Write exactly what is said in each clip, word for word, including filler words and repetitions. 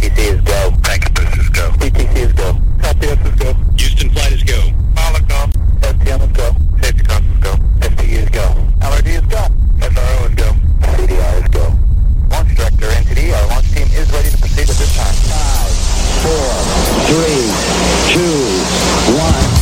T C is go. Packet is go. P T C is go. L P S is go. Houston flight is go. Molotov. S T M is go. Safety console is go. S T U is go. L R D is go. S R O is go. C D R is go. Launch director, N T D, our launch team is ready to proceed at this time. Five, four, three, two, one.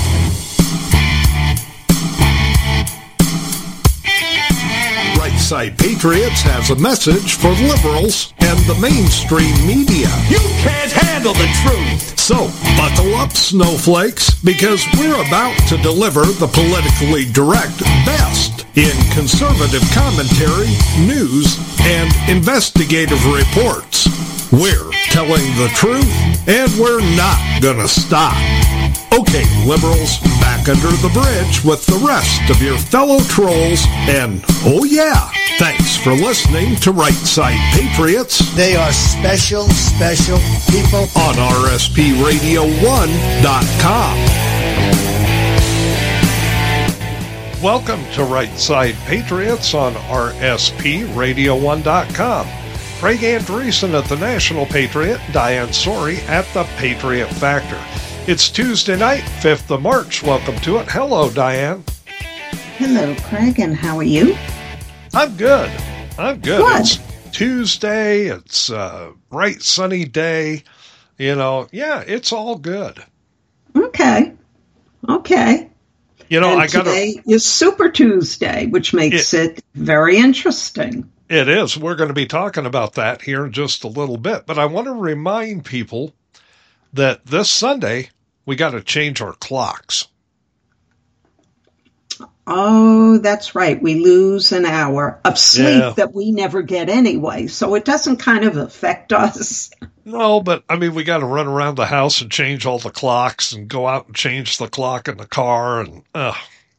Right Side Patriots has a message for liberals and the mainstream media. You can't handle the truth! So, buckle up, snowflakes, because we're about to deliver the politically direct best in conservative commentary, news, and investigative reports. We're telling the truth, and we're not gonna stop. Okay, liberals, back under the bridge with the rest of your fellow trolls, and oh yeah, thanks for listening to Right Side Patriots. They are special, special people. On R S P radio one dot com. Welcome to Right Side Patriots on R S P radio one dot com. Craig Andreessen at the National Patriot, Diane Sori at the Patriot Factor. It's Tuesday night, fifth of March. Welcome to it. Hello, Diane. Hello, Craig, and how are you? I'm good. I'm good. Good. It's Tuesday. It's a bright, sunny day. You know, yeah, it's all good. Okay. Okay. You know, and I got today is Super Tuesday, which makes it, it very interesting. It is. We're going to be talking about that here in just a little bit. But I want to remind people that this Sunday, we got to change our clocks. Oh, that's right. We lose an hour of sleep Yeah. that we never get anyway. So it doesn't kind of affect us. No, but I mean, we got to run around the house and change all the clocks and go out and change the clock in the car. And uh.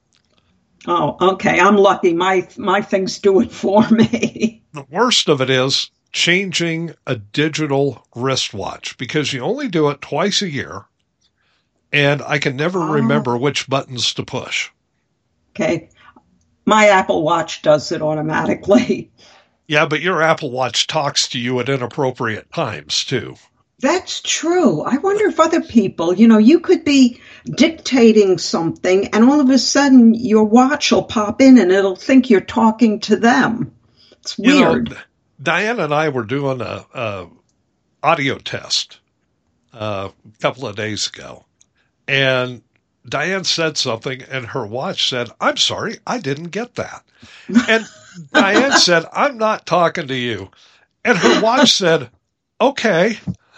Oh, okay. I'm lucky. My, my things do it for me. The worst of it is changing a digital wristwatch, because you only do it twice a year, and I can never Oh. remember which buttons to push. Okay. My Apple Watch does it automatically. Yeah, but your Apple Watch talks to you at inappropriate times, too. That's true. I wonder if other people, you know, you could be dictating something and all of a sudden your watch will pop in and it'll think you're talking to them. It's weird. You know, Diane and I were doing a, a audio test uh, a couple of days ago, and Diane said something, and her watch said, "I'm sorry, I didn't get that." And Diane said, "I'm not talking to you." And her watch said, "Okay."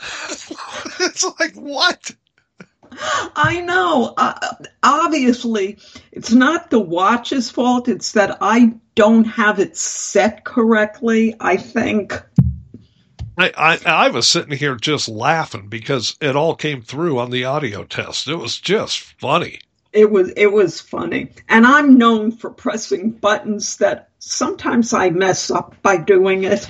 It's like, what? I know. Uh, obviously, it's not the watch's fault. It's that I don't have it set correctly, I think. I, I, I was sitting here just laughing because it all came through on the audio test. It was just funny. It was it was funny. And I'm known for pressing buttons that sometimes I mess up by doing it.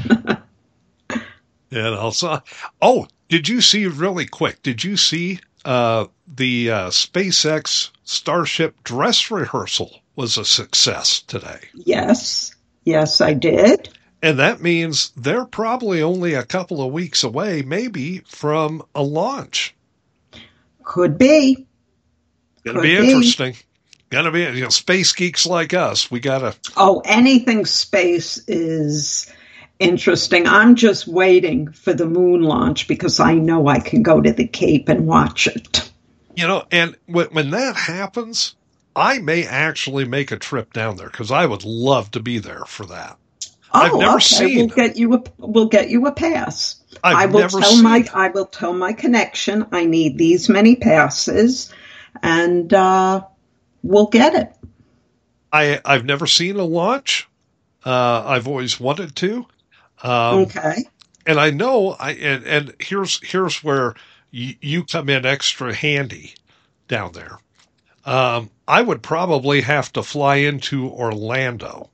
You know, so, oh, did you see really quick? Did you see uh, the uh, SpaceX Starship dress rehearsal was a success today? Yes. Yes, I did. And that means they're probably only a couple of weeks away, maybe, from a launch. Could be. Going to Could be be. interesting. Going to be, you know, space geeks like us. We got to. Oh, anything space is interesting. I'm just waiting for the moon launch because I know I can go to the Cape and watch it. You know, and when, when that happens, I may actually make a trip down there because I would love to be there for that. Oh, I've never okay. seen. We'll get you a we'll get you a pass. I've I will never tell seen. my I will tell my connection I need these many passes, and uh, we'll get it. I I've never seen a launch. Uh, I've always wanted to. Um, Okay. And I know I and, and here's here's where you, you come in extra handy down there. Um, I would probably have to fly into Orlando.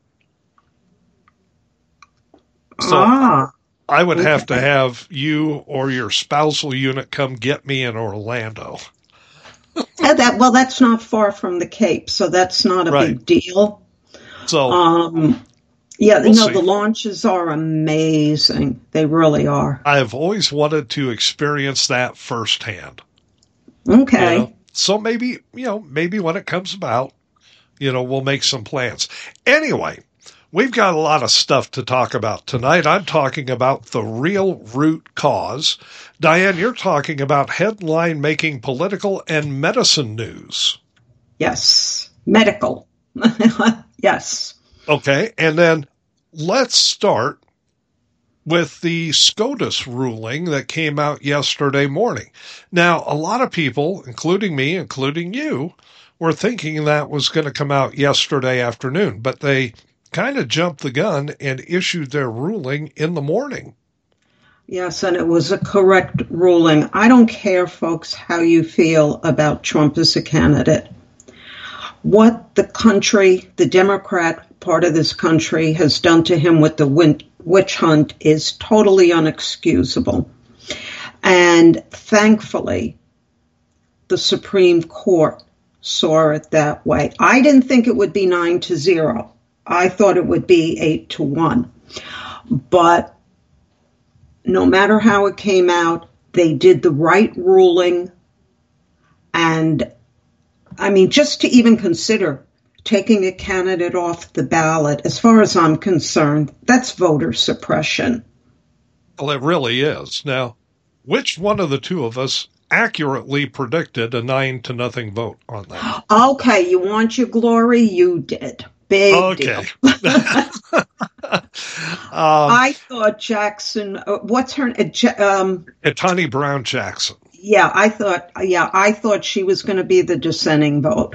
So ah. I would have to okay. have you or your spousal unit come get me in Orlando. Uh, that well, that's not far from the Cape, so that's not a Right. big deal. So Um, Yeah, We'll no, see. the launches are amazing. They really are. I've always wanted to experience that firsthand. Okay. You know? So maybe, you know, maybe when it comes about, you know, we'll make some plans. Anyway, we've got a lot of stuff to talk about tonight. I'm talking about the real root cause. Diane, you're talking about headline-making political and medicine news. Yes. Medical. Yes. Okay, and then let's start with the SCOTUS ruling that came out yesterday morning. Now, a lot of people, including me, including you, were thinking that was going to come out yesterday afternoon, but they kind of jumped the gun and issued their ruling in the morning. Yes, and it was a correct ruling. I don't care, folks, how you feel about Trump as a candidate. What the country, the Democrat part of this country, has done to him with the witch hunt is totally unexcusable. And thankfully, the Supreme Court saw it that way. I didn't think it would be nine to zero. I thought it would be eight to one. But no matter how it came out, they did the right ruling. And I mean, just to even consider taking a candidate off the ballot, as far as I'm concerned, that's voter suppression. Well, it really is. Now, which one of the two of us accurately predicted a nine to nothing vote on that? Okay, you want your glory? You did. Big okay. deal. um, I thought Jackson, uh, what's her name? Um, Tani Brown Jackson. Yeah, I thought, yeah, I thought she was going to be the dissenting vote.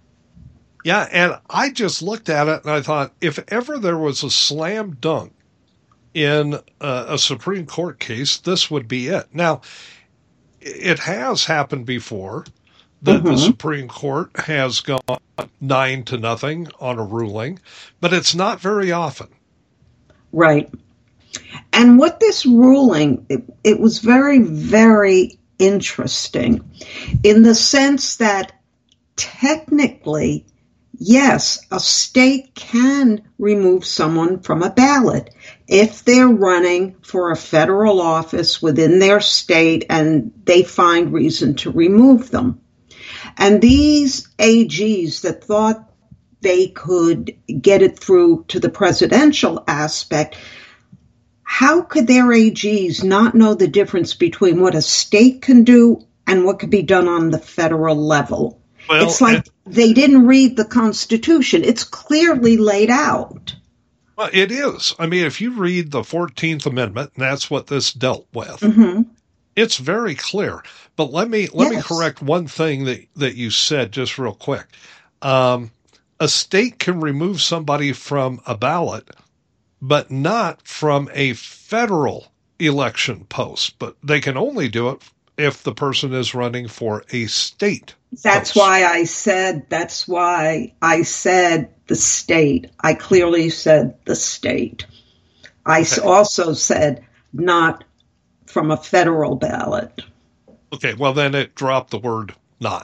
Yeah, and I just looked at it and I thought, if ever there was a slam dunk in a, a Supreme Court case, this would be it. Now, it has happened before that mm-hmm. the Supreme Court has gone nine to nothing on a ruling, but it's not very often. Right. And what this ruling, it, it was very, very interesting in the sense that technically, yes, a state can remove someone from a ballot if they're running for a federal office within their state and they find reason to remove them. And these A Gs that thought they could get it through to the presidential aspect, how could their A Gs not know the difference between what a state can do and what could be done on the federal level? Well, it's like it, they didn't read the Constitution. It's clearly laid out. Well, it is. I mean, if you read the fourteenth Amendment, and that's what this dealt with, mm-hmm. it's very clear. But let me let yes. me correct one thing that, that you said just real quick. Um, a state can remove somebody from a ballot, but not from a federal election post. But they can only do it if the person is running for a state. That's post. why I said, that's why I said the state. I clearly said the state. I okay. also said not from a federal ballot. Okay, well, then it dropped the word not.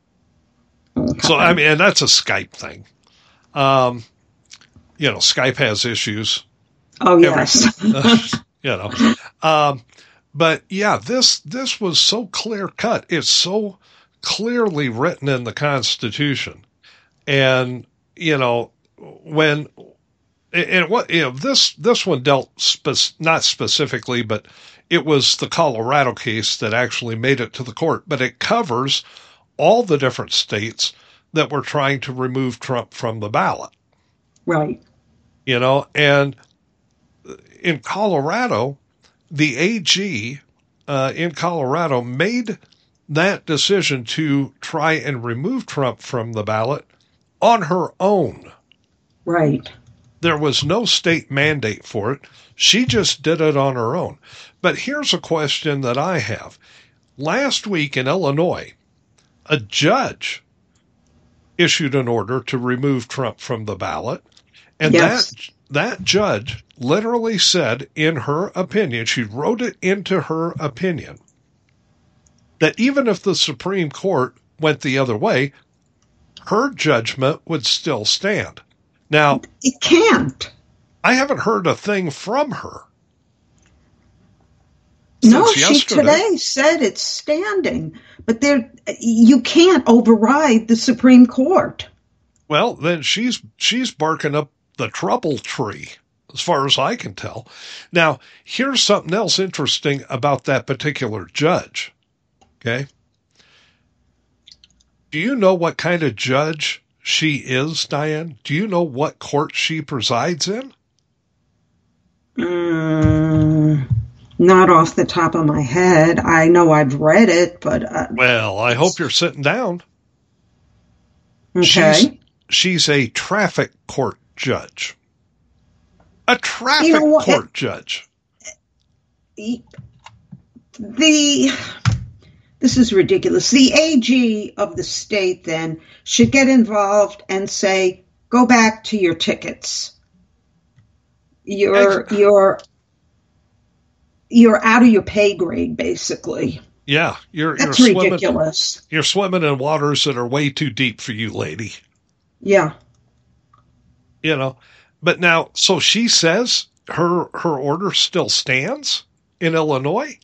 Okay. So, I mean, and that's a Skype thing. Um, you know, Skype has issues. Oh, yes. uh, you know. Um, but, yeah, this this was so clear-cut. It's so clearly written in the Constitution. And, you know, when and what you know, this this one dealt spe- not specifically, but it was the Colorado case that actually made it to the court. But it covers all the different states that were trying to remove Trump from the ballot. Right. You know, and in Colorado, the A G uh, in Colorado made that decision to try and remove Trump from the ballot on her own. Right. There was no state mandate for it. She just did it on her own. But here's a question that I have. Last week in Illinois, a judge issued an order to remove Trump from the ballot. And yes. that that judge literally said in her opinion, she wrote it into her opinion, that even if the Supreme Court went the other way, her judgment would still stand. Now, it can't. I haven't heard a thing from her. No, since she yesterday. today said it's standing, but there you can't override the Supreme Court. Well, then she's she's barking up the trouble tree, as far as I can tell. Now, here's something else interesting about that particular judge. Okay. Do you know what kind of judge she is, Diane? Do you know what court she presides in? Mm, not off the top of my head. I know I've read it, but... Uh, well, I hope you're sitting down. Okay. She's, she's a traffic court judge. A traffic You know what? court judge. The... This is ridiculous. The A G of the state then should get involved and say, go back to your tickets. You're, you're, you're out of your pay grade, basically. Yeah, you're, That's you're swimming, ridiculous. You're swimming in waters that are way too deep for you, lady. Yeah. You know, but now, so she says her, her order still stands in Illinois?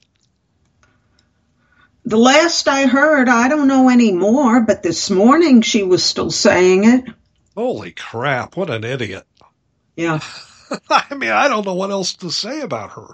The last I heard, I don't know anymore, but this morning she was still saying it. Holy crap, what an idiot. Yeah. I mean, I don't know what else to say about her.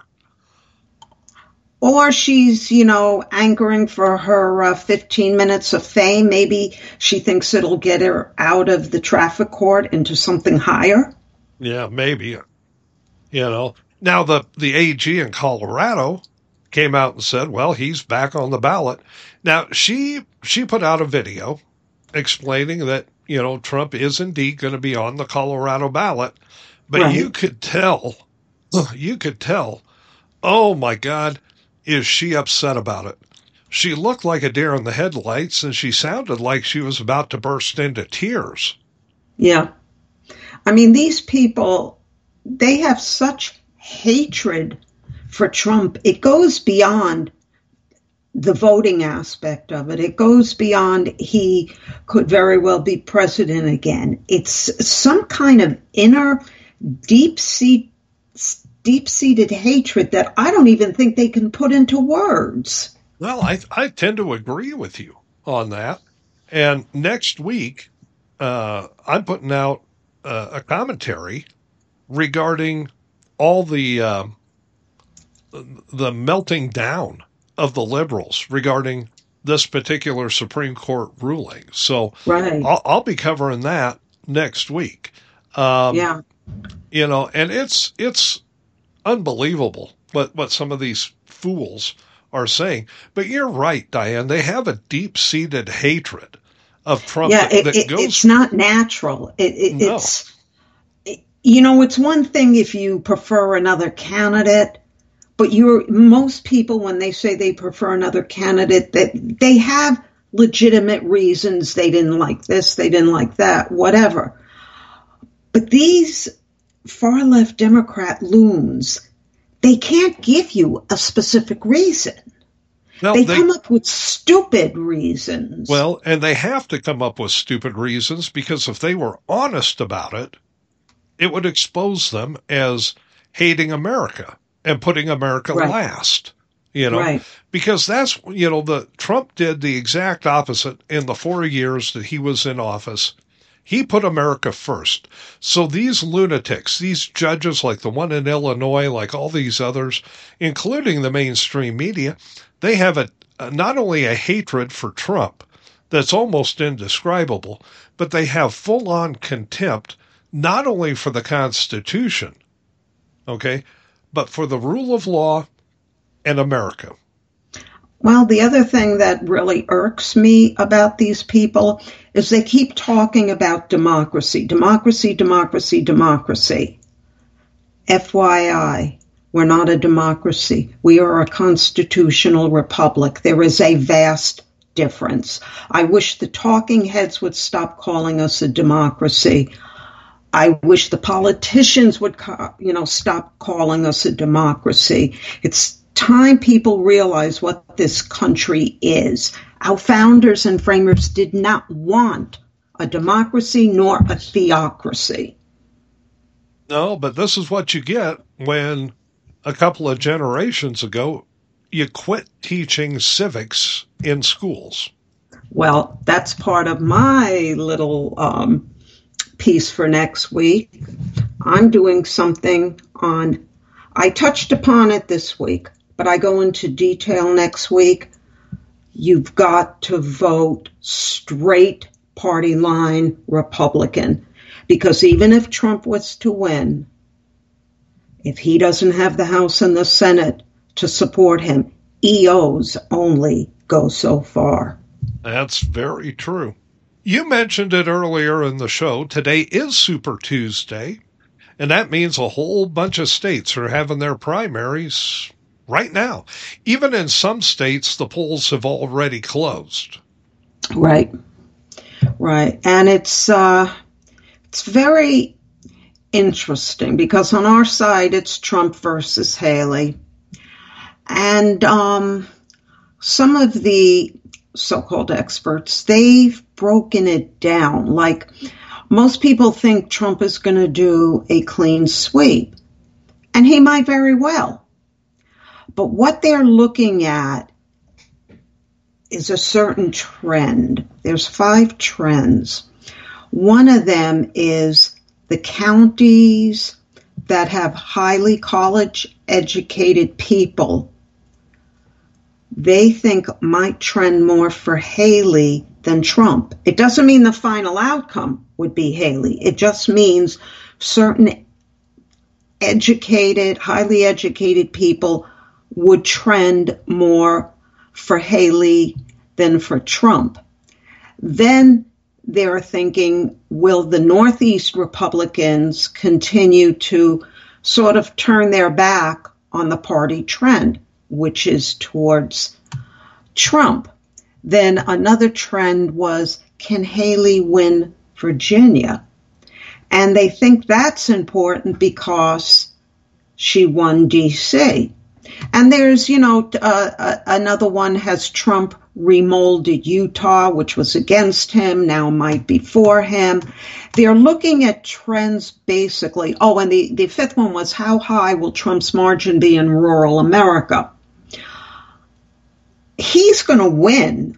Or she's, you know, anchoring for her uh, fifteen minutes of fame. Maybe she thinks it'll get her out of the traffic court into something higher. Yeah, maybe. You know, now the, the A G in Colorado came out and said, well, he's back on the ballot. Now, she she put out a video explaining that, you know, Trump is indeed going to be on the Colorado ballot. But Right. you could tell, you could tell, oh, my God, is she upset about it? She looked like a deer in the headlights, and she sounded like she was about to burst into tears. Yeah. I mean, these people, they have such hatred for Trump. It goes beyond the voting aspect of it. It goes beyond he could very well be president again. It's some kind of inner deep-seated deep-seated hatred that I don't even think they can put into words. Well, I I tend to agree with you on that. And next week, uh, I'm putting out uh, a commentary regarding all the uh, the melting down of the liberals regarding this particular Supreme Court ruling. So Right. I'll, I'll be covering that next week. Um, Yeah. You know, and it's it's unbelievable what, what some of these fools are saying. But you're right, Diane. They have a deep-seated hatred of Trump Yeah, that, it, that it, goes... it's not natural. It, it, No. It's, it, you know, it's one thing if you prefer another candidate, but you're most people, when they say they prefer another candidate, that they have legitimate reasons. They didn't like this, they didn't like that, whatever. But these far-left Democrat loons, they can't give you a specific reason. No, they, they come up with stupid reasons. Well, and they have to come up with stupid reasons, because if they were honest about it, it would expose them as hating America and putting America Right. last. You know, Right. because that's, you know, the Trump did the exact opposite in the four years that he was in office. He put America first. So these lunatics, these judges like the one in Illinois, like all these others, including the mainstream media, they have a, a not only a hatred for Trump that's almost indescribable, but they have full-on contempt not only for the Constitution, okay, but for the rule of law and America. Well, the other thing that really irks me about these people is they keep talking about democracy, democracy, democracy, democracy. F Y I, we're not a democracy. We are a constitutional republic. There is a vast difference. I wish the talking heads would stop calling us a democracy. I wish the politicians would, you know, stop calling us a democracy. It's time people realize what this country is. Our founders and framers did not want a democracy nor a theocracy. No, but this is what you get when a couple of generations ago you quit teaching civics in schools. Well, that's part of my little um, piece for next week. I'm doing something on, I touched upon it this week, but I go into detail next week. You've got to vote straight party line Republican, because even if Trump was to win, if he doesn't have the House and the Senate to support him, E Os only go so far. That's very true. You mentioned it earlier in the show. Today is Super Tuesday, and that means a whole bunch of states are having their primaries right now. Even in some states, the polls have already closed. Right, right. And it's uh, it's very interesting because on our side, it's Trump versus Haley. And um, some of the so-called experts, they've broken it down. Like, most people think Trump is going to do a clean sweep, and he might very well. But what they're looking at is a certain trend. There's five trends. One of them is the counties that have highly college-educated people, they think might trend more for Haley than Trump. It doesn't mean the final outcome would be Haley. It just means certain educated, highly educated people would trend more for Haley than for Trump. Then they're thinking, will the Northeast Republicans continue to sort of turn their back on the party trend, which is towards Trump? Then another trend was, can Haley win Virginia? And they think that's important because she won D C. And there's, you know, uh, uh, another one has Trump remolded Utah, which was against him, now might be for him. They're looking at trends basically. Oh, and the, the fifth one was, how high will Trump's margin be in rural America? He's going to win.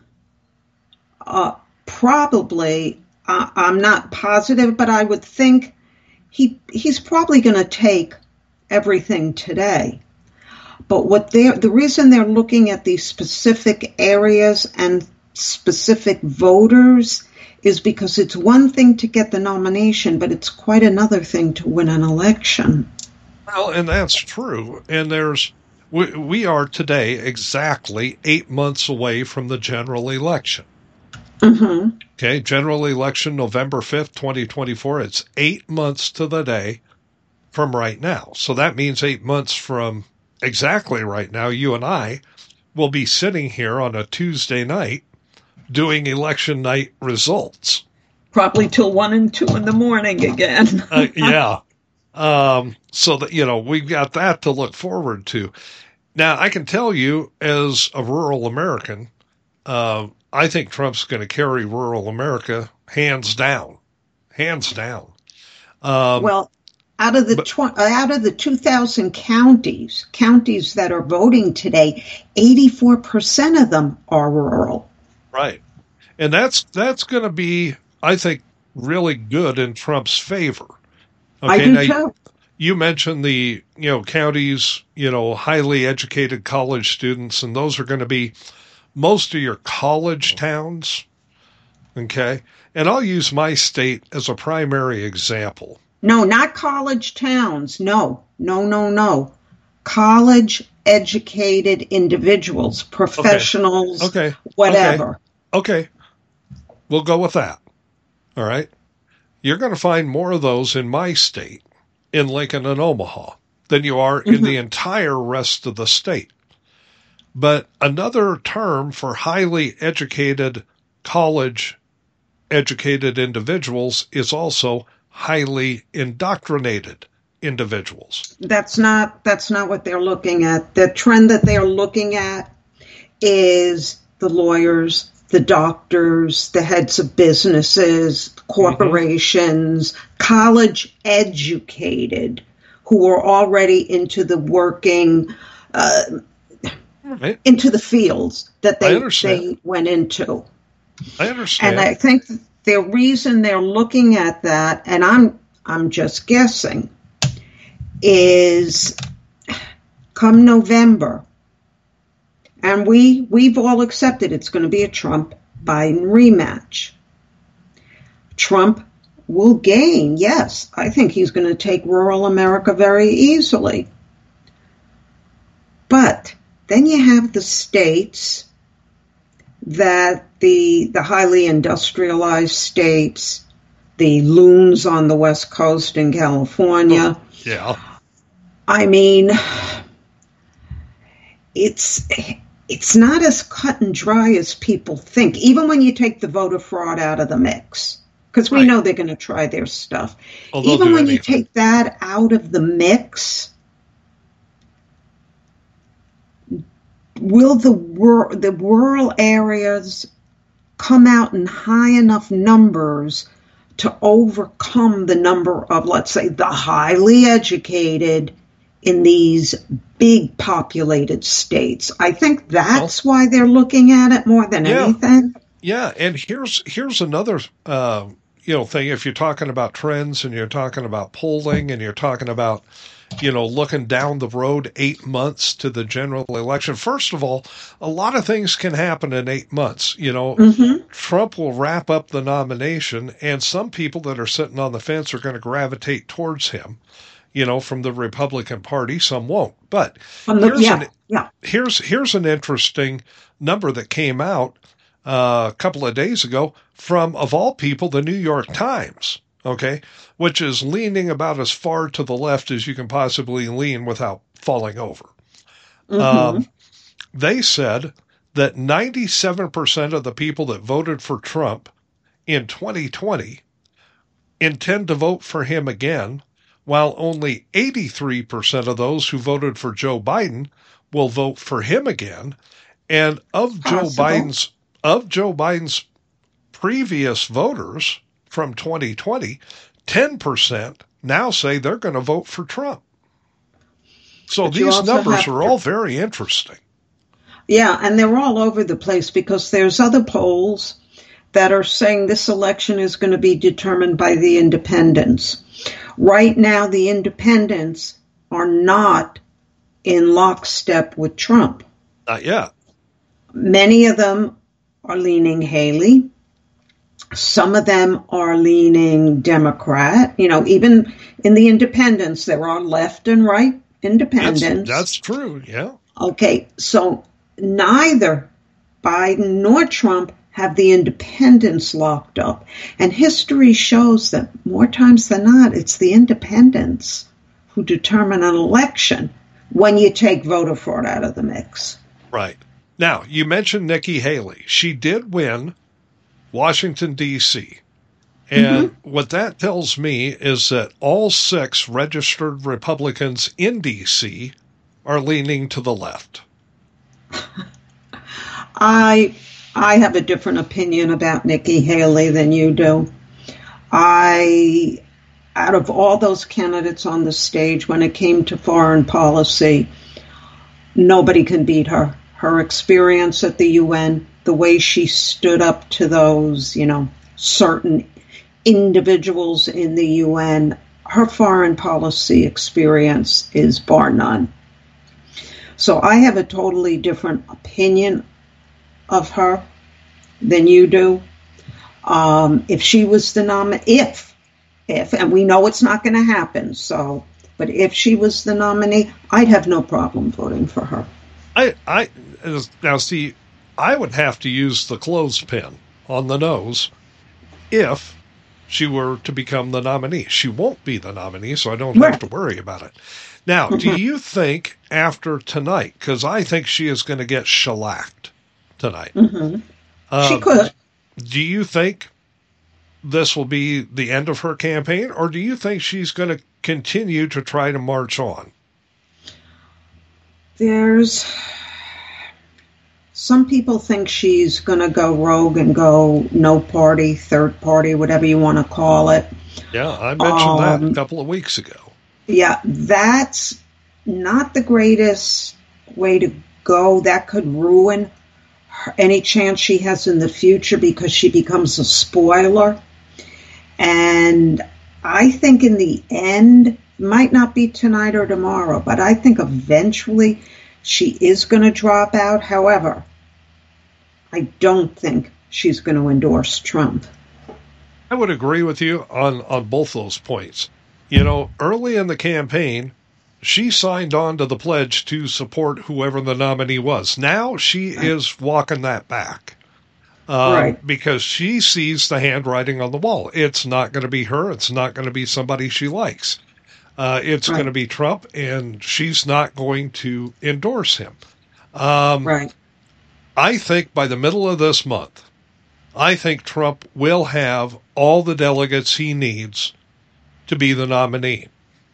Uh, probably, uh, I'm not positive, but I would think he he's probably going to take everything today. But what they the reason they're looking at these specific areas and specific voters is because it's one thing to get the nomination, but it's quite another thing to win an election. Well, and that's true. And there's we, we are today exactly eight months away from the general election. Mm-hmm. Okay, general election November fifth, twenty twenty-four. It's eight months to the day from right now. So that means eight months from exactly right now, you and I will be sitting here on a Tuesday night doing election night results. Probably till one and two in the morning again. uh, yeah. Um, so that, you know, we've got that to look forward to. Now, I can tell you as a rural American, uh, I think Trump's going to carry rural America hands down, hands down. Um, well, Out of the but, tw- out of the two thousand counties, counties that are voting today, eighty-four percent of them are rural. Right. And that's that's going to be, I think, really good in Trump's favor. Okay, I do now, too. You mentioned the, you know, counties, you know, highly educated college students, and those are going to be most of your college towns. Okay. And I'll use my state as a primary example. No, not college towns. No, no, no, no. College-educated individuals, professionals, okay. Okay. whatever. Okay. okay. We'll go with that. All right. You're going to find more of those in my state, in Lincoln and Omaha, than you are in mm-hmm. the entire rest of the state. But another term for highly educated, college-educated individuals is also highly indoctrinated individuals. That's not that's not what they're looking at. The trend that they're looking at is the lawyers, the doctors, the heads of businesses, corporations, mm-hmm. college educated, who are already into the working, uh, right. into the fields that they, they went into. I understand. And I think the reason they're looking at that, and I'm I'm just guessing, is come November, and we we've all accepted it's going to be a Trump-Biden rematch. Trump will gain, yes. I think he's going to take rural America very easily. But then you have the states that the the highly industrialized states, the loons on the West Coast in California. Oh, yeah. I mean, it's it's not as cut and dry as people think, even when you take the voter fraud out of the mix, because we right. know they're going to try their stuff. Well, even when anything. you take that out of the mix, will the wor- the rural areas come out in high enough numbers to overcome the number of, let's say, the highly educated in these big populated states? I think that's well, why they're looking at it more than yeah, anything. Yeah, and here's here's another uh, you know thing. If you're talking about trends and you're talking about polling and you're talking about, you know, looking down the road eight months to the general election. First of all, a lot of things can happen in eight months. You know, mm-hmm. Trump will wrap up the nomination, and some people that are sitting on the fence are going to gravitate towards him, you know, from the Republican Party. Some won't. But um, the, here's, yeah, an, yeah. here's, here's an interesting number that came out uh, a couple of days ago from, of all people, the New York Times. Okay, which is leaning about as far to the left as you can possibly lean without falling over. Mm-hmm. Um, they said that ninety-seven percent of the people that voted for Trump in twenty twenty intend to vote for him again, while only eighty-three percent of those who voted for Joe Biden will vote for him again. And of Possible. Joe Biden's of Joe Biden's previous voters from twenty twenty, ten percent now say they're going to vote for Trump. So but these numbers are all very interesting. Yeah, and they're all over the place because there's other polls that are saying this election is going to be determined by the independents. Right now, the independents are not in lockstep with Trump. Not yet. Many of them are leaning Haley. Some of them are leaning Democrat. You know, even in the independents, there are left and right independents. That's, that's true, yeah. Okay, so neither Biden nor Trump have the independents locked up. And history shows that more times than not, it's the independents who determine an election when you take voter fraud out of the mix. Right. Now, you mentioned Nikki Haley. She did win Washington, D C And mm-hmm. what that tells me is that all six registered Republicans in D C are leaning to the left. I I have a different opinion about Nikki Haley than you do. I, out of all those candidates on the stage, when it came to foreign policy, nobody can beat her. Her experience at the U N, the way she stood up to those, you know, certain individuals in the U N, her foreign policy experience is bar none. So I have a totally different opinion of her than you do. Um, if she was the nominee, if, if, and we know it's not going to happen, so, but if she was the nominee, I'd have no problem voting for her. I, I, now see, I would have to use the clothespin on the nose if she were to become the nominee. She won't be the nominee, so I don't right. have to worry about it. Now, mm-hmm. do you think after tonight, because I think she is going to get shellacked tonight. Mm-hmm. Um, she could. Do you think this will be the end of her campaign, or do you think she's going to continue to try to march on? There's Some people think she's going to go rogue and go no party, third party, whatever you want to call it. Yeah, I mentioned um, that a couple of weeks ago. Yeah, that's not the greatest way to go. That could ruin her, any chance she has in the future because she becomes a spoiler. And I think in the end, might not be tonight or tomorrow, but I think eventually she is going to drop out. However, I don't think she's going to endorse Trump. I would agree with you on, on both those points. You know, early in the campaign, she signed on to the pledge to support whoever the nominee was. Now she right. is walking that back. Um, right. Because she sees the handwriting on the wall. It's not going to be her. It's not going to be somebody she likes. Uh, it's right. going to be Trump, and she's not going to endorse him. Um, right. I think by the middle of this month, I think Trump will have all the delegates he needs to be the nominee.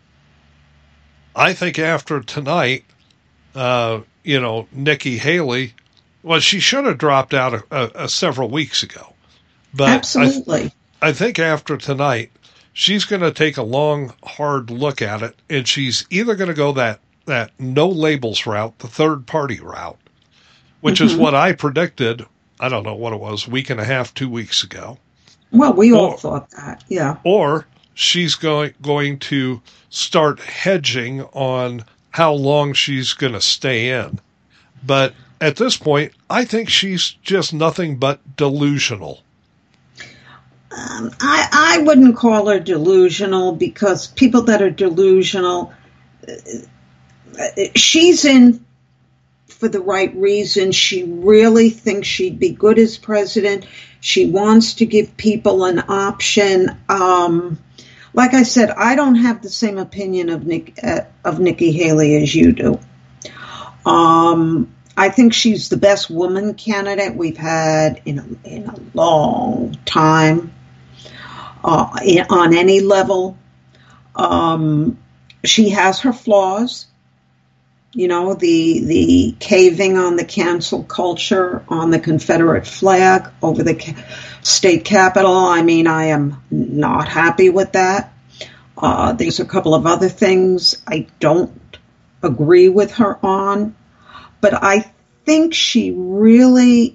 I think after tonight, uh, you know, Nikki Haley, well, she should have dropped out a, a, a several weeks ago. But Absolutely. I, th- I think after tonight, she's going to take a long, hard look at it, and she's either going to go that, that no labels route, the third party route, which mm-hmm. is what I predicted, I don't know what it was, a week and a half, two weeks ago. Well, we all or, thought that, yeah. Or she's going going to start hedging on how long she's going to stay in. But at this point, I think she's just nothing but delusional. Um, I, I wouldn't call her delusional because people that are delusional, uh, she's in for the right reason. She really thinks she'd be good as president. She wants to give people an option. Um, like I said, I don't have the same opinion of Nick uh, of Nikki Haley as you do. Um, I think she's the best woman candidate we've had in a, in a long time. Uh, in, on any level. Um, she has her flaws. You know, the the caving on the cancel culture, on the Confederate flag over the ca- state capitol. I mean, I am not happy with that. Uh, there's a couple of other things I don't agree with her on. But I think she really...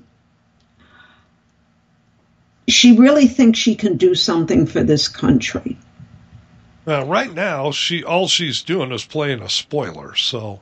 She really thinks she can do something for this country. Well, right now, she all she's doing is playing a spoiler, so...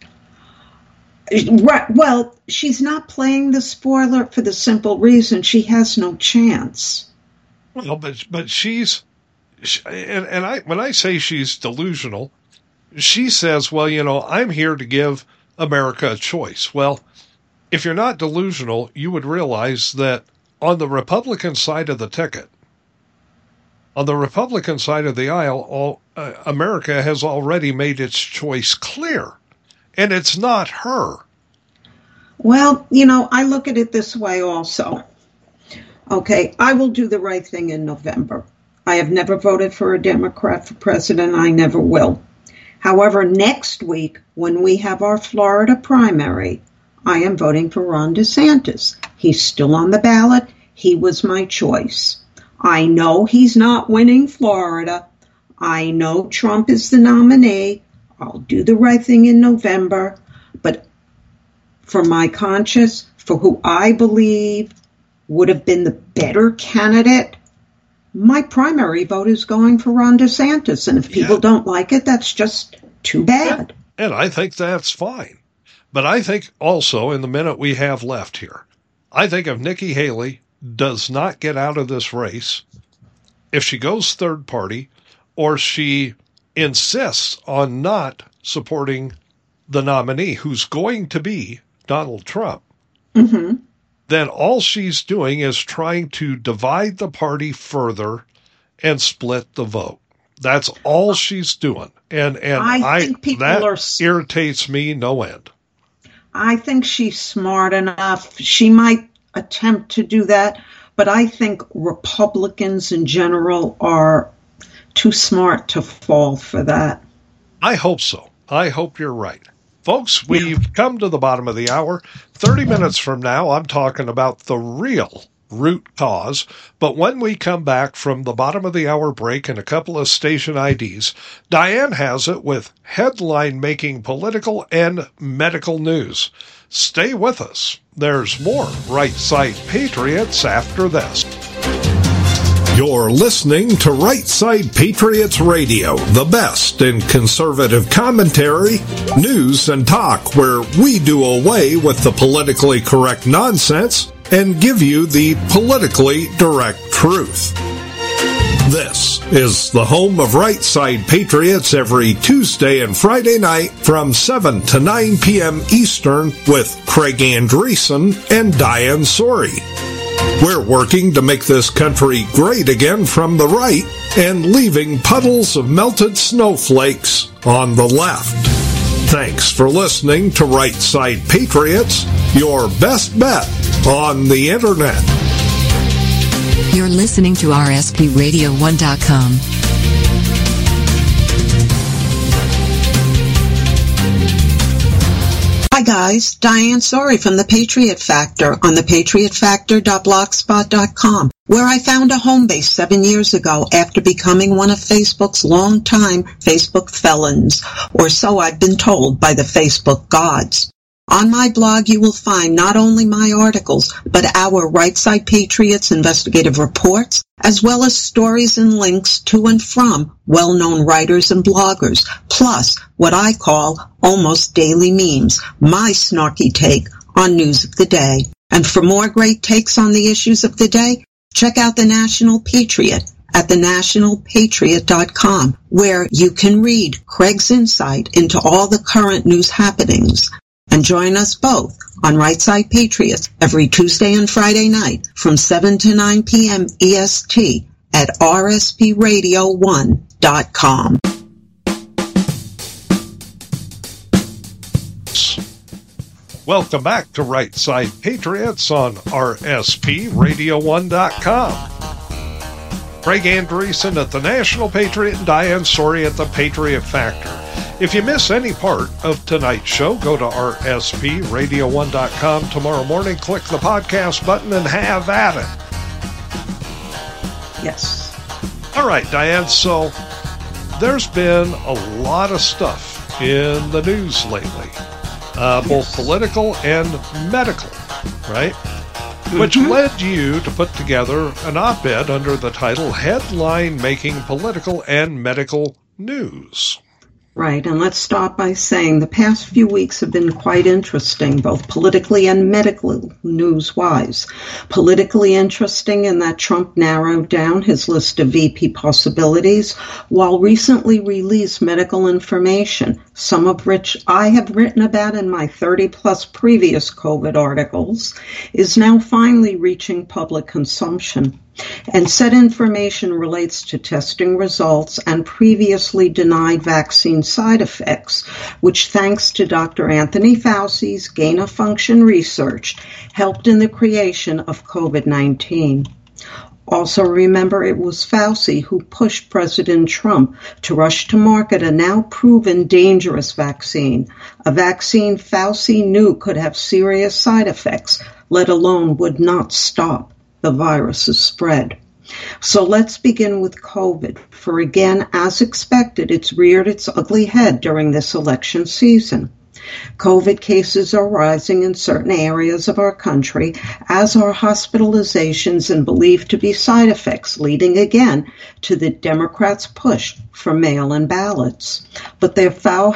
Right. Well, she's not playing the spoiler for the simple reason she has no chance. Well, but but she's... She, and, and I when I say she's delusional, she says, well, you know, I'm here to give America a choice. Well, if you're not delusional, you would realize that on the Republican side of the ticket, on the Republican side of the aisle, all, uh, America has already made its choice clear, and it's not her. Well, you know, I look at it this way also. Okay, I will do the right thing in November. I have never voted for a Democrat for president. I never will. However, next week, when we have our Florida primary, I am voting for Ron DeSantis. He's still on the ballot. He was my choice. I know he's not winning Florida. I know Trump is the nominee. I'll do the right thing in November. But for my conscience, for who I believe would have been the better candidate, my primary vote is going for Ron DeSantis. And if people yeah. don't like it, that's just too bad. And, and I think that's fine. But I think also, in the minute we have left here, I think if Nikki Haley does not get out of this race, if she goes third party, or she insists on not supporting the nominee, who's going to be Donald Trump, mm-hmm. then all she's doing is trying to divide the party further and split the vote. That's all she's doing. And, and I, I think people that are... irritates me no end. I think she's smart enough. She might attempt to do that, but I think Republicans in general are too smart to fall for that. I hope so. I hope you're right. Folks, we've come to the bottom of the hour. thirty minutes from now, I'm talking about the real root cause. But when we come back from the bottom of the hour break and a couple of station I Ds, Diane has it with headline-making political and medical news. Stay with us. There's more Right Side Patriots after this. You're listening to Right Side Patriots Radio, the best in conservative commentary, news, and talk, where we do away with the politically correct nonsense and give you the politically direct truth. This is the home of Right Side Patriots every Tuesday and Friday night from seven to nine p.m. Eastern with Craig Andreessen and Diane Sori. We're working to make this country great again from the right and leaving puddles of melted snowflakes on the left. Thanks for listening to Right Side Patriots, your best bet on the Internet. You're listening to R S P radio one dot com. Hi guys, Diane Sori from The Patriot Factor on the patriot factor dot blogspot dot com, where I found a home base seven years ago after becoming one of Facebook's longtime Facebook felons, or so I've been told by the Facebook gods. On my blog, you will find not only my articles, but our Right Side Patriots investigative reports, as well as stories and links to and from well-known writers and bloggers, plus what I call almost daily memes, my snarky take on news of the day. And for more great takes on the issues of the day, check out The National Patriot at the national patriot dot com, where you can read Craig's insight into all the current news happenings. And join us both on Right Side Patriots every Tuesday and Friday night from seven to nine p.m. E S T at R S P radio one dot com. Welcome back to Right Side Patriots on R S P radio one dot com. Craig Andreessen at the National Patriot and Diane Sori at the Patriot Factor. If you miss any part of tonight's show, go to R S P radio one dot com tomorrow morning, click the podcast button, and have at it. Yes. All right, Diane, so there's been a lot of stuff in the news lately, uh, both yes. political and medical, right? Mm-hmm. Which led you to put together an op-ed under the title Headline Making Political and Medical News. Right, and let's start by saying the past few weeks have been quite interesting, both politically and medical news-wise. Politically interesting in that Trump narrowed down his list of V P possibilities, while recently released medical information, some of which I have written about in my thirty-plus previous COVID articles, is now finally reaching public consumption. And said information relates to testing results and previously denied vaccine side effects, which, thanks to Doctor Anthony Fauci's gain-of-function research, helped in the creation of COVID nineteen. Also remember, it was Fauci who pushed President Trump to rush to market a now proven dangerous vaccine, a vaccine Fauci knew could have serious side effects, let alone would not stop the virus's spread. So let's begin with COVID, for again, as expected, it's reared its ugly head during this election season. COVID cases are rising in certain areas of our country, as are hospitalizations and believed to be side effects, leading again to the Democrats' push for mail-in ballots. But their foul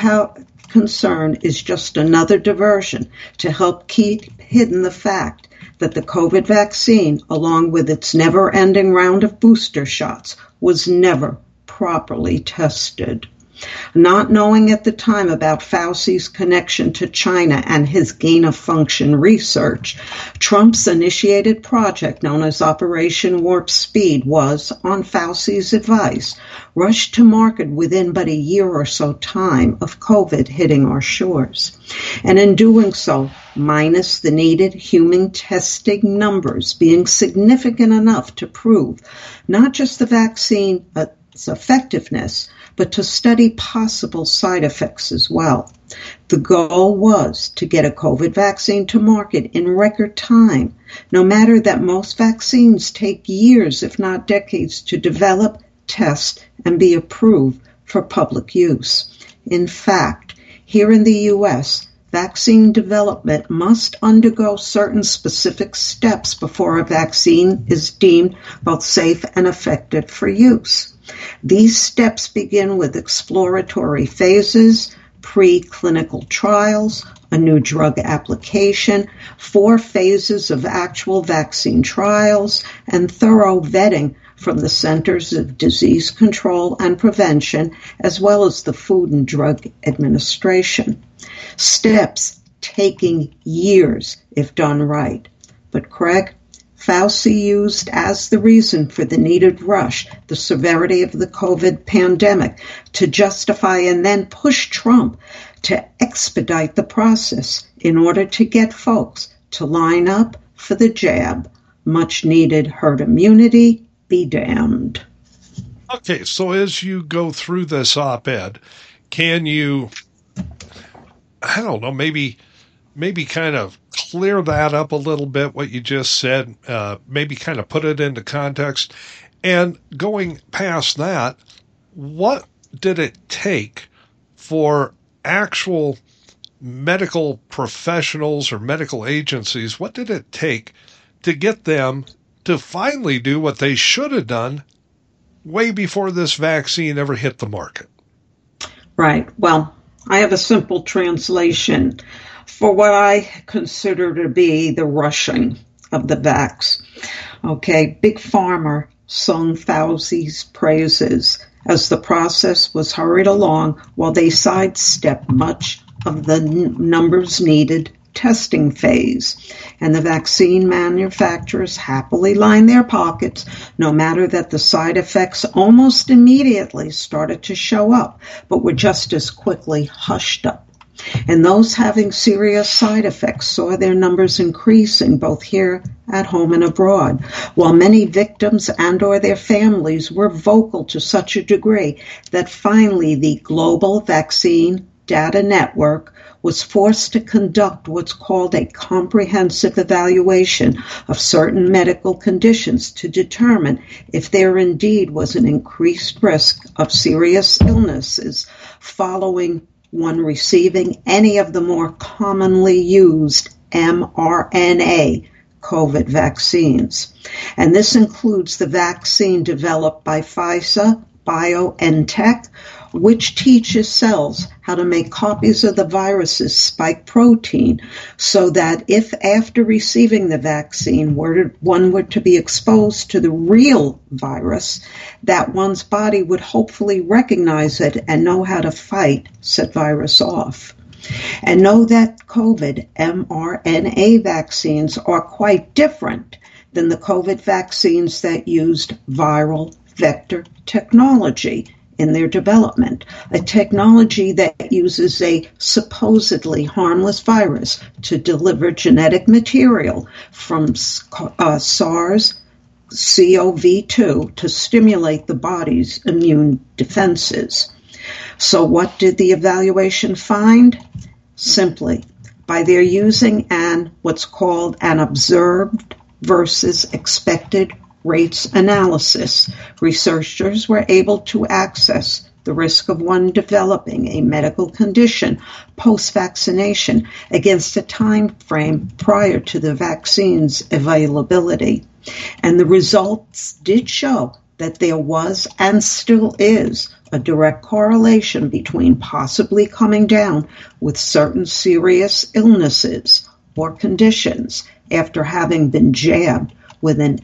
concern is just another diversion to help keep hidden the fact that the COVID vaccine, along with its never-ending round of booster shots, was never properly tested. Not knowing at the time about Fauci's connection to China and his gain-of-function research, Trump's initiated project known as Operation Warp Speed was, on Fauci's advice, rushed to market within but a year or so time of COVID hitting our shores. And in doing so, minus the needed human testing numbers being significant enough to prove not just the vaccine, but its effectiveness, but to study possible side effects as well. The goal was to get a COVID vaccine to market in record time, no matter that most vaccines take years, if not decades, to develop, test, and be approved for public use. In fact, here in the U S, vaccine development must undergo certain specific steps before a vaccine is deemed both safe and effective for use. These steps begin with exploratory phases, preclinical trials, a new drug application, four phases of actual vaccine trials, and thorough vetting from the Centers of Disease Control and Prevention, as well as the Food and Drug Administration. Steps taking years if done right. But Craig, Fauci used as the reason for the needed rush the severity of the COVID pandemic to justify and then push Trump to expedite the process in order to get folks to line up for the jab. Much needed herd immunity be damned. Okay, so as you go through this op-ed, can you, I don't know, maybe maybe kind of clear that up a little bit, what you just said, uh, maybe kind of put it into context, and going past that, what did it take for actual medical professionals or medical agencies, what did it take to get them to finally do what they should have done way before this vaccine ever hit the market? Right. Well, I have a simple translation for what I consider to be the rushing of the vax. Okay, Big Pharma sung Fauci's praises as the process was hurried along while they sidestepped much of the n- numbers needed testing phase, and the vaccine manufacturers happily lined their pockets, no matter that the side effects almost immediately started to show up, but were just as quickly hushed up. And those having serious side effects saw their numbers increasing both here at home and abroad, while many victims and or their families were vocal to such a degree that finally the Global Vaccine Data Network was forced to conduct what's called a comprehensive evaluation of certain medical conditions to determine if there indeed was an increased risk of serious illnesses following one receiving any of the more commonly used mRNA COVID vaccines. And this includes the vaccine developed by Pfizer BioNTech, which teaches cells how to make copies of the virus's spike protein so that if after receiving the vaccine were, one were to be exposed to the real virus, that one's body would hopefully recognize it and know how to fight said virus off. And know that COVID mRNA vaccines are quite different than the COVID vaccines that used viral vector technology in their development, a technology that uses a supposedly harmless virus to deliver genetic material from uh, SARS C o V two to stimulate the body's immune defenses. So what did the evaluation find? Simply, by their using an what's called an observed versus expected rates analysis, researchers were able to access the risk of one developing a medical condition post-vaccination against a time frame prior to the vaccine's availability. And the results did show that there was and still is a direct correlation between possibly coming down with certain serious illnesses or conditions after having been jabbed with an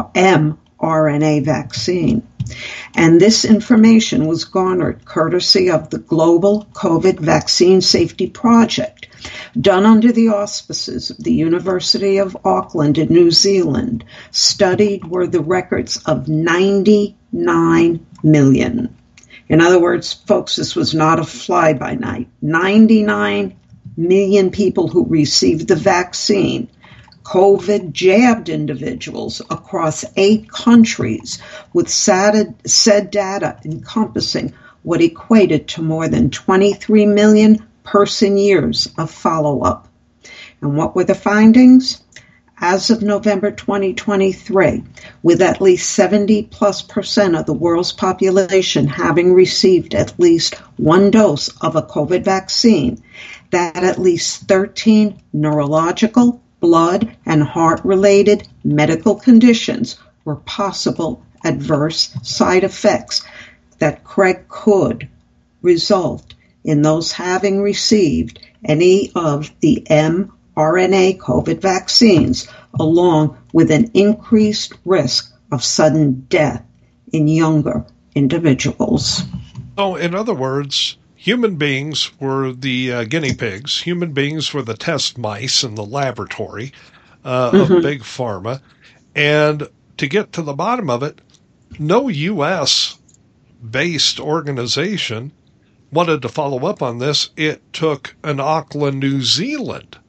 mRNA vaccine. And this information was garnered courtesy of the Global COVID Vaccine Safety Project, done under the auspices of the University of Auckland in New Zealand. Studied were the records of ninety-nine million. In other words, folks, this was not a fly-by-night. ninety-nine million people who received the vaccine, COVID jabbed individuals across eight countries with said data encompassing what equated to more than twenty-three million person-years of follow-up. And what were the findings? As of November twenty twenty-three, with at least seventy plus percent of the world's population having received at least one dose of a COVID vaccine, that at least thirteen neurological, blood, and heart-related medical conditions were possible adverse side effects that Craig could result in those having received any of the mRNA COVID vaccines, along with an increased risk of sudden death in younger individuals. So, in other words, human beings were the uh, guinea pigs. Human beings were the test mice in the laboratory uh, mm-hmm. of Big Pharma. And to get to the bottom of it, no U S-based organization wanted to follow up on this. It took an Auckland, New Zealand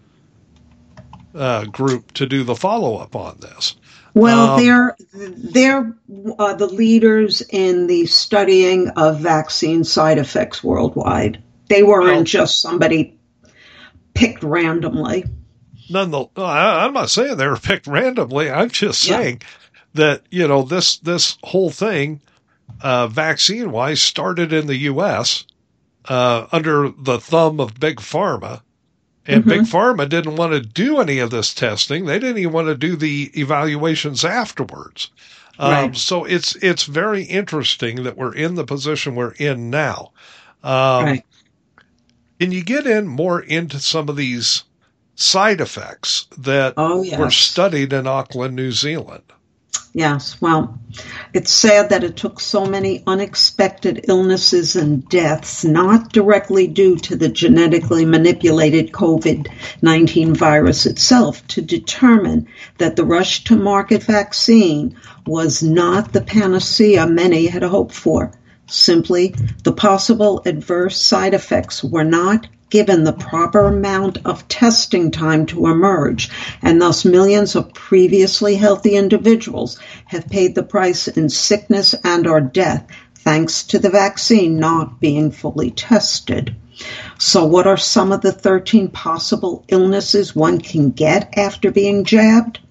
uh, group to do the follow-up on this. Well, um, they're they're uh, the leaders in the studying of vaccine side effects worldwide. They weren't well, just somebody picked randomly. None the, I, I'm not saying they were picked randomly. I'm just saying yeah. that, you know, this this whole thing, uh, vaccine-wise, started in the U S uh, under the thumb of Big Pharma. And mm-hmm. Big Pharma didn't want to do any of this testing. They didn't even want to do the evaluations afterwards. Right. Um, so it's it's very interesting that we're in the position we're in now. Um, right. And you get in more into some of these side effects that oh, yes. were studied in Auckland, New Zealand. Yes, well, it's sad that it took so many unexpected illnesses and deaths, not directly due to the genetically manipulated COVID nineteen virus itself, to determine that the rush to market vaccine was not the panacea many had hoped for. Simply, the possible adverse side effects were not given the proper amount of testing time to emerge, and thus millions of previously healthy individuals have paid the price in sickness and or death thanks to the vaccine not being fully tested. So what are some of the thirteen possible illnesses one can get after being jabbed?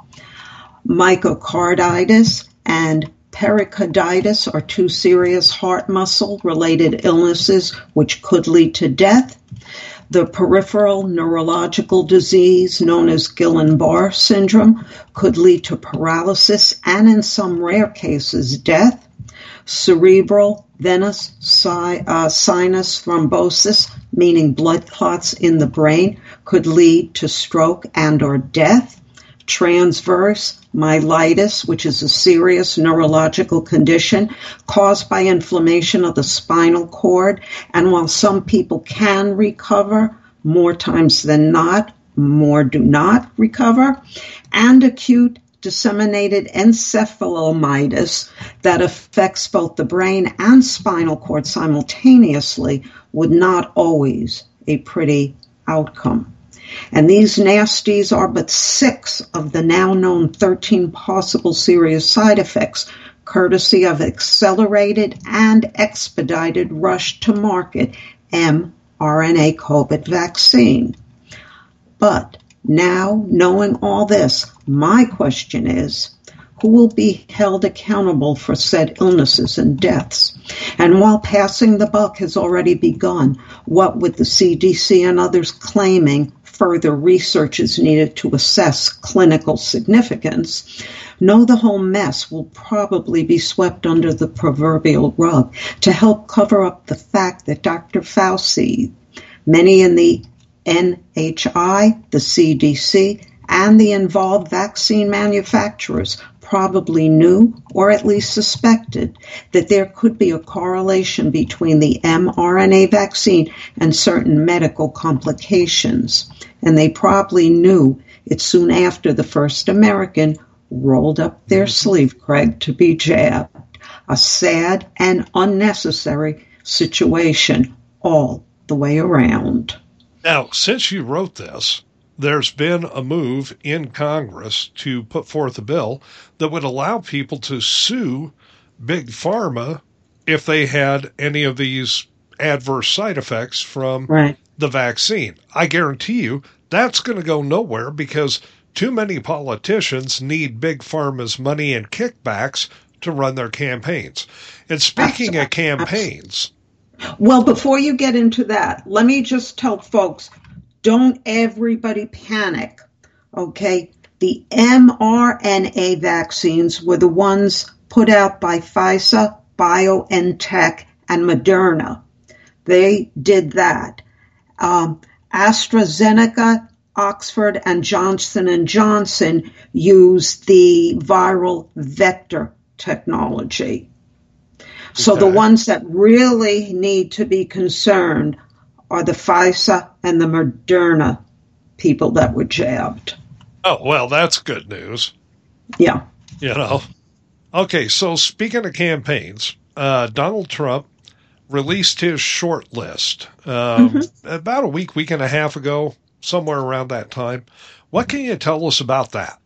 Myocarditis and pericarditis are two serious heart muscle-related illnesses which could lead to death. The peripheral neurological disease known as Guillain-Barré syndrome could lead to paralysis and, in some rare cases, death. Cerebral venous si- uh, sinus thrombosis, meaning blood clots in the brain, could lead to stroke and or death. Transverse myelitis, which is a serious neurological condition caused by inflammation of the spinal cord. And while some people can recover, more times than not, more do not recover. And acute disseminated encephalomyelitis that affects both the brain and spinal cord simultaneously would not always a pretty outcome. And these nasties are but six of the now known thirteen possible serious side effects, courtesy of accelerated and expedited rush to market mRNA COVID vaccine. But now, knowing all this, my question is, who will be held accountable for said illnesses and deaths? And while passing the buck has already begun, what with the C D C and others claiming further research is needed to assess clinical significance, know the whole mess will probably be swept under the proverbial rug to help cover up the fact that Doctor Fauci, many in the N H I, the C D C, and the involved vaccine manufacturers probably knew, or at least suspected, that there could be a correlation between the mRNA vaccine and certain medical complications. And they probably knew it soon after the first American rolled up their sleeve, Craig, to be jabbed. A sad and unnecessary situation all the way around. Now, since you wrote this, there's been a move in Congress to put forth a bill that would allow people to sue Big Pharma if they had any of these adverse side effects from Right. the vaccine. I guarantee you that's going to go nowhere because too many politicians need Big Pharma's money and kickbacks to run their campaigns. And speaking of campaigns... Well, before you get into that, let me just tell folks, don't everybody panic, okay? The mRNA vaccines were the ones put out by Pfizer, BioNTech, and Moderna. They did that. Um, AstraZeneca, Oxford, and Johnson and Johnson used the viral vector technology. So Okay. the ones that really need to be concerned are the Pfizer and the Moderna people that were jabbed. Oh, well, that's good news. Yeah. You know? Okay, so speaking of campaigns, uh, Donald Trump released his short list um, mm-hmm. about a week, week and a half ago, somewhere around that time. What can you tell us about that?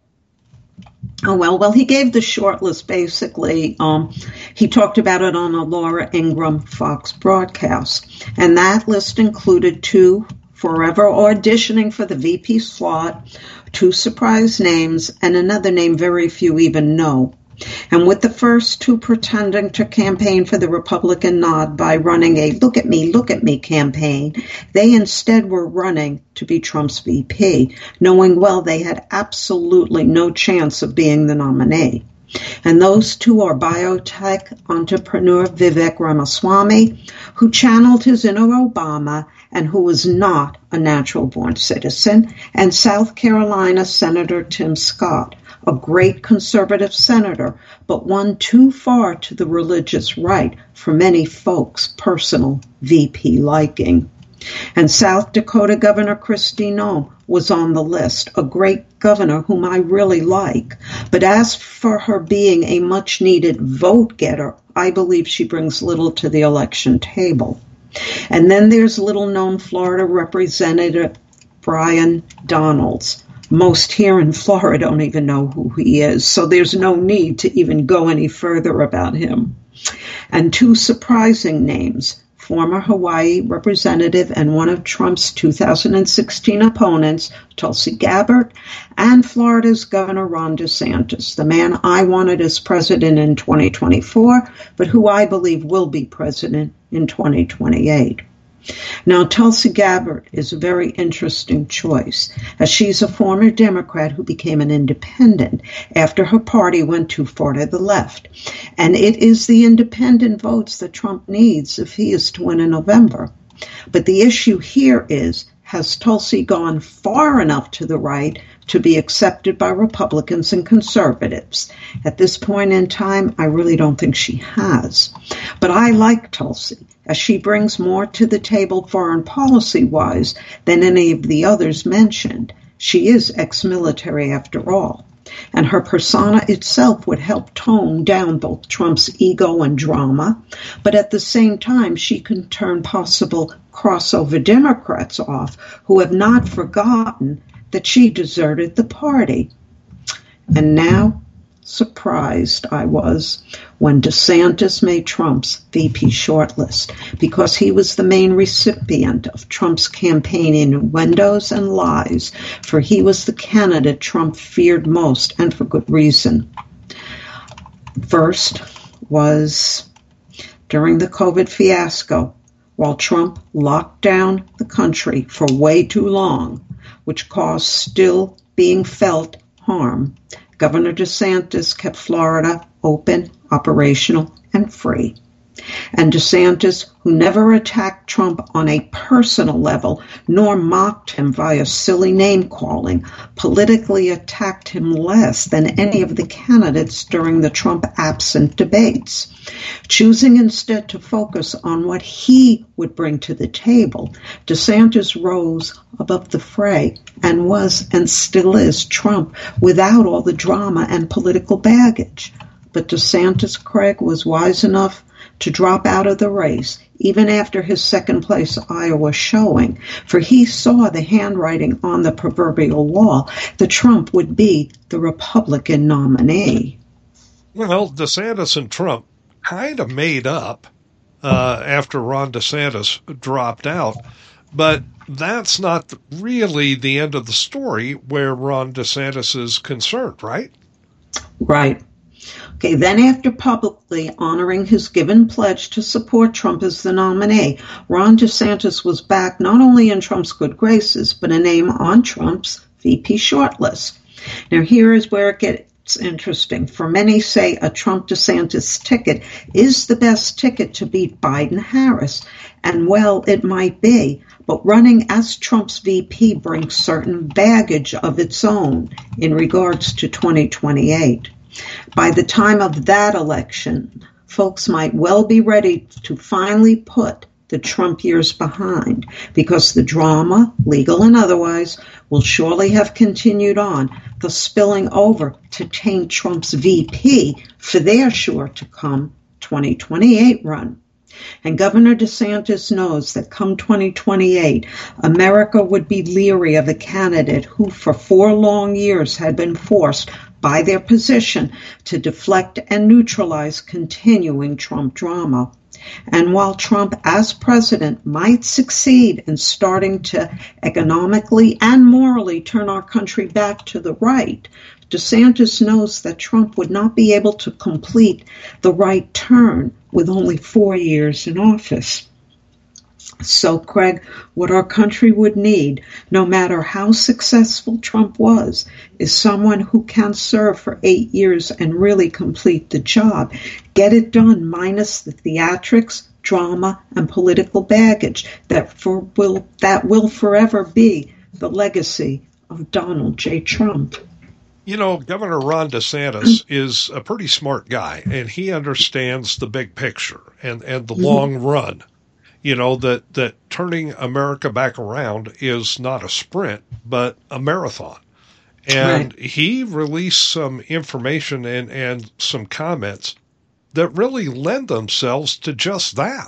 Oh, well, well, he gave the short list basically. Um, he talked about it on a Laura Ingraham Fox broadcast. And that list included two forever auditioning for the V P slot, two surprise names, and another name very few even know. And with the first two pretending to campaign for the Republican nod by running a look at me, look at me campaign, they instead were running to be Trump's V P, knowing well they had absolutely no chance of being the nominee. And those two are biotech entrepreneur Vivek Ramaswamy, who channeled his inner Obama and who was not a natural-born citizen, and South Carolina Senator Tim Scott, a great conservative senator, but one too far to the religious right for many folks' personal V P liking. And South Dakota Governor Kristi Noem was on the list, a great governor whom I really like. But as for her being a much-needed vote-getter, I believe she brings little to the election table. And then there's little-known Florida Representative Brian Donalds. Most here in Florida don't even know who he is, so there's no need to even go any further about him. And two surprising names, former Hawaii representative and one of Trump's two thousand sixteen opponents, Tulsi Gabbard, and Florida's Governor Ron DeSantis, the man I wanted as president in twenty twenty-four, but who I believe will be president in twenty twenty-eight. Now, Tulsi Gabbard is a very interesting choice, as she's a former Democrat who became an independent after her party went too far to the left. And it is the independent votes that Trump needs if he is to win in November. But the issue here is, has Tulsi gone far enough to the right to be accepted by Republicans and conservatives? At this point in time, I really don't think she has. But I like Tulsi, as she brings more to the table foreign policy-wise than any of the others mentioned. She is ex-military after all. And her persona itself would help tone down both Trump's ego and drama, but at the same time, she can turn possible crossover Democrats off who have not forgotten that she deserted the party. And now, surprised I was when DeSantis made Trump's V P shortlist, because he was the main recipient of Trump's campaign innuendos and lies, for he was the candidate Trump feared most, and for good reason. First was during the COVID fiasco, while Trump locked down the country for way too long, which caused still being felt harm, Governor DeSantis kept Florida open, operational, and free. And DeSantis, who never attacked Trump on a personal level, nor mocked him via silly name-calling, politically attacked him less than any of the candidates during the Trump-absent debates. Choosing instead to focus on what he would bring to the table, DeSantis rose above the fray and was, and still is, Trump without all the drama and political baggage. But DeSantis, Craig, was wise enough to drop out of the race, even after his second-place Iowa showing, for he saw the handwriting on the proverbial wall that Trump would be the Republican nominee. Well, DeSantis and Trump kind of made up uh, after Ron DeSantis dropped out. But that's not really the end of the story where Ron DeSantis is concerned, right? Right. Okay, then after publicly honoring his given pledge to support Trump as the nominee, Ron DeSantis was back not only in Trump's good graces, but a name on Trump's V P shortlist. Now, here is where it gets interesting. For many say a Trump-DeSantis ticket is the best ticket to beat Biden-Harris. And, well, it might be. But running as Trump's V P brings certain baggage of its own in regards to twenty twenty-eight. By the time of that election, folks might well be ready to finally put the Trump years behind, because the drama, legal and otherwise, will surely have continued on, thus spilling over to taint Trump's V P for their sure-to-come twenty twenty-eight run. And Governor DeSantis knows that come twenty twenty-eight, America would be leery of a candidate who for four long years had been forced by their position to deflect and neutralize continuing Trump drama. And while Trump as president might succeed in starting to economically and morally turn our country back to the right, DeSantis knows that Trump would not be able to complete the right turn with only four years in office. So, Craig, what our country would need, no matter how successful Trump was, is someone who can serve for eight years and really complete the job. Get it done, minus the theatrics, drama, and political baggage that for will that will forever be the legacy of Donald J. Trump. You know, Governor Ron DeSantis is a pretty smart guy, and he understands the big picture and, and the long run. You know, that, that turning America back around is not a sprint, but a marathon. And right. He released some information and, and some comments that really lend themselves to just that.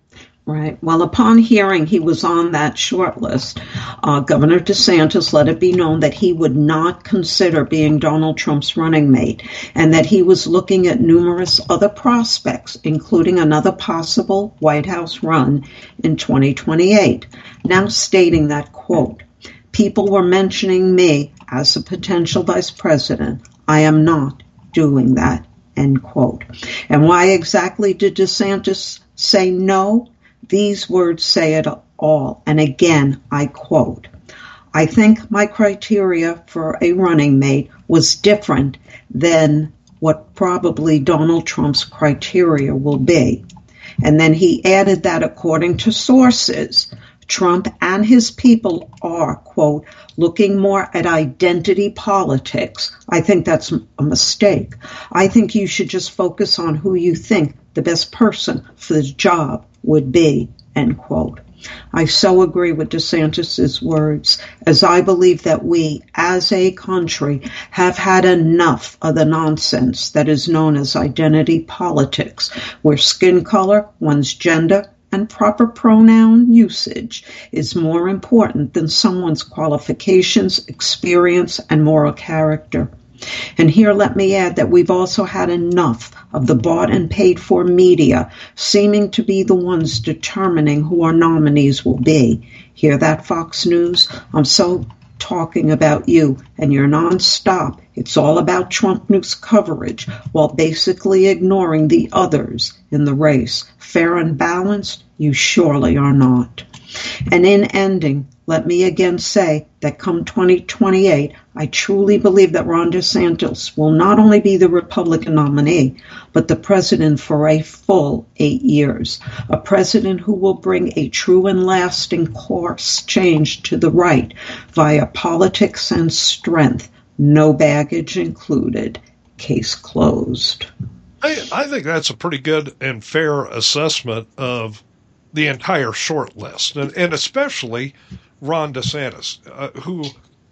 Right. Well, upon hearing he was on that short list, uh, Governor DeSantis let it be known that he would not consider being Donald Trump's running mate, and that he was looking at numerous other prospects, including another possible White House run in twenty twenty-eight. Now stating that, quote, "People were mentioning me as a potential vice president. I am not doing that," end quote. And why exactly did DeSantis say no? These words say it all. And again, I quote, "I think my criteria for a running mate was different than what probably Donald Trump's criteria will be." And then he added that according to sources, Trump and his people are, quote, "looking more at identity politics. I think that's a mistake. I think you should just focus on who you think the best person for the job would be," end quote. I so agree with DeSantis's words, as I believe that we, as a country, have had enough of the nonsense that is known as identity politics, where skin color, one's gender, and proper pronoun usage is more important than someone's qualifications, experience, and moral character. And here let me add that we've also had enough of the bought and paid for media seeming to be the ones determining who our nominees will be. Hear that, Fox News? I'm so talking about you and your nonstop. It's all about Trump news coverage while basically ignoring the others in the race. Fair and balanced? You surely are not. And in ending, let me again say that come twenty twenty-eight, I truly believe that Ron DeSantis will not only be the Republican nominee, but the president for a full eight years. A president who will bring a true and lasting course change to the right via politics and strength, no baggage included. Case closed. I, I think that's a pretty good and fair assessment of the entire short list, and, and especially Ron DeSantis, uh, who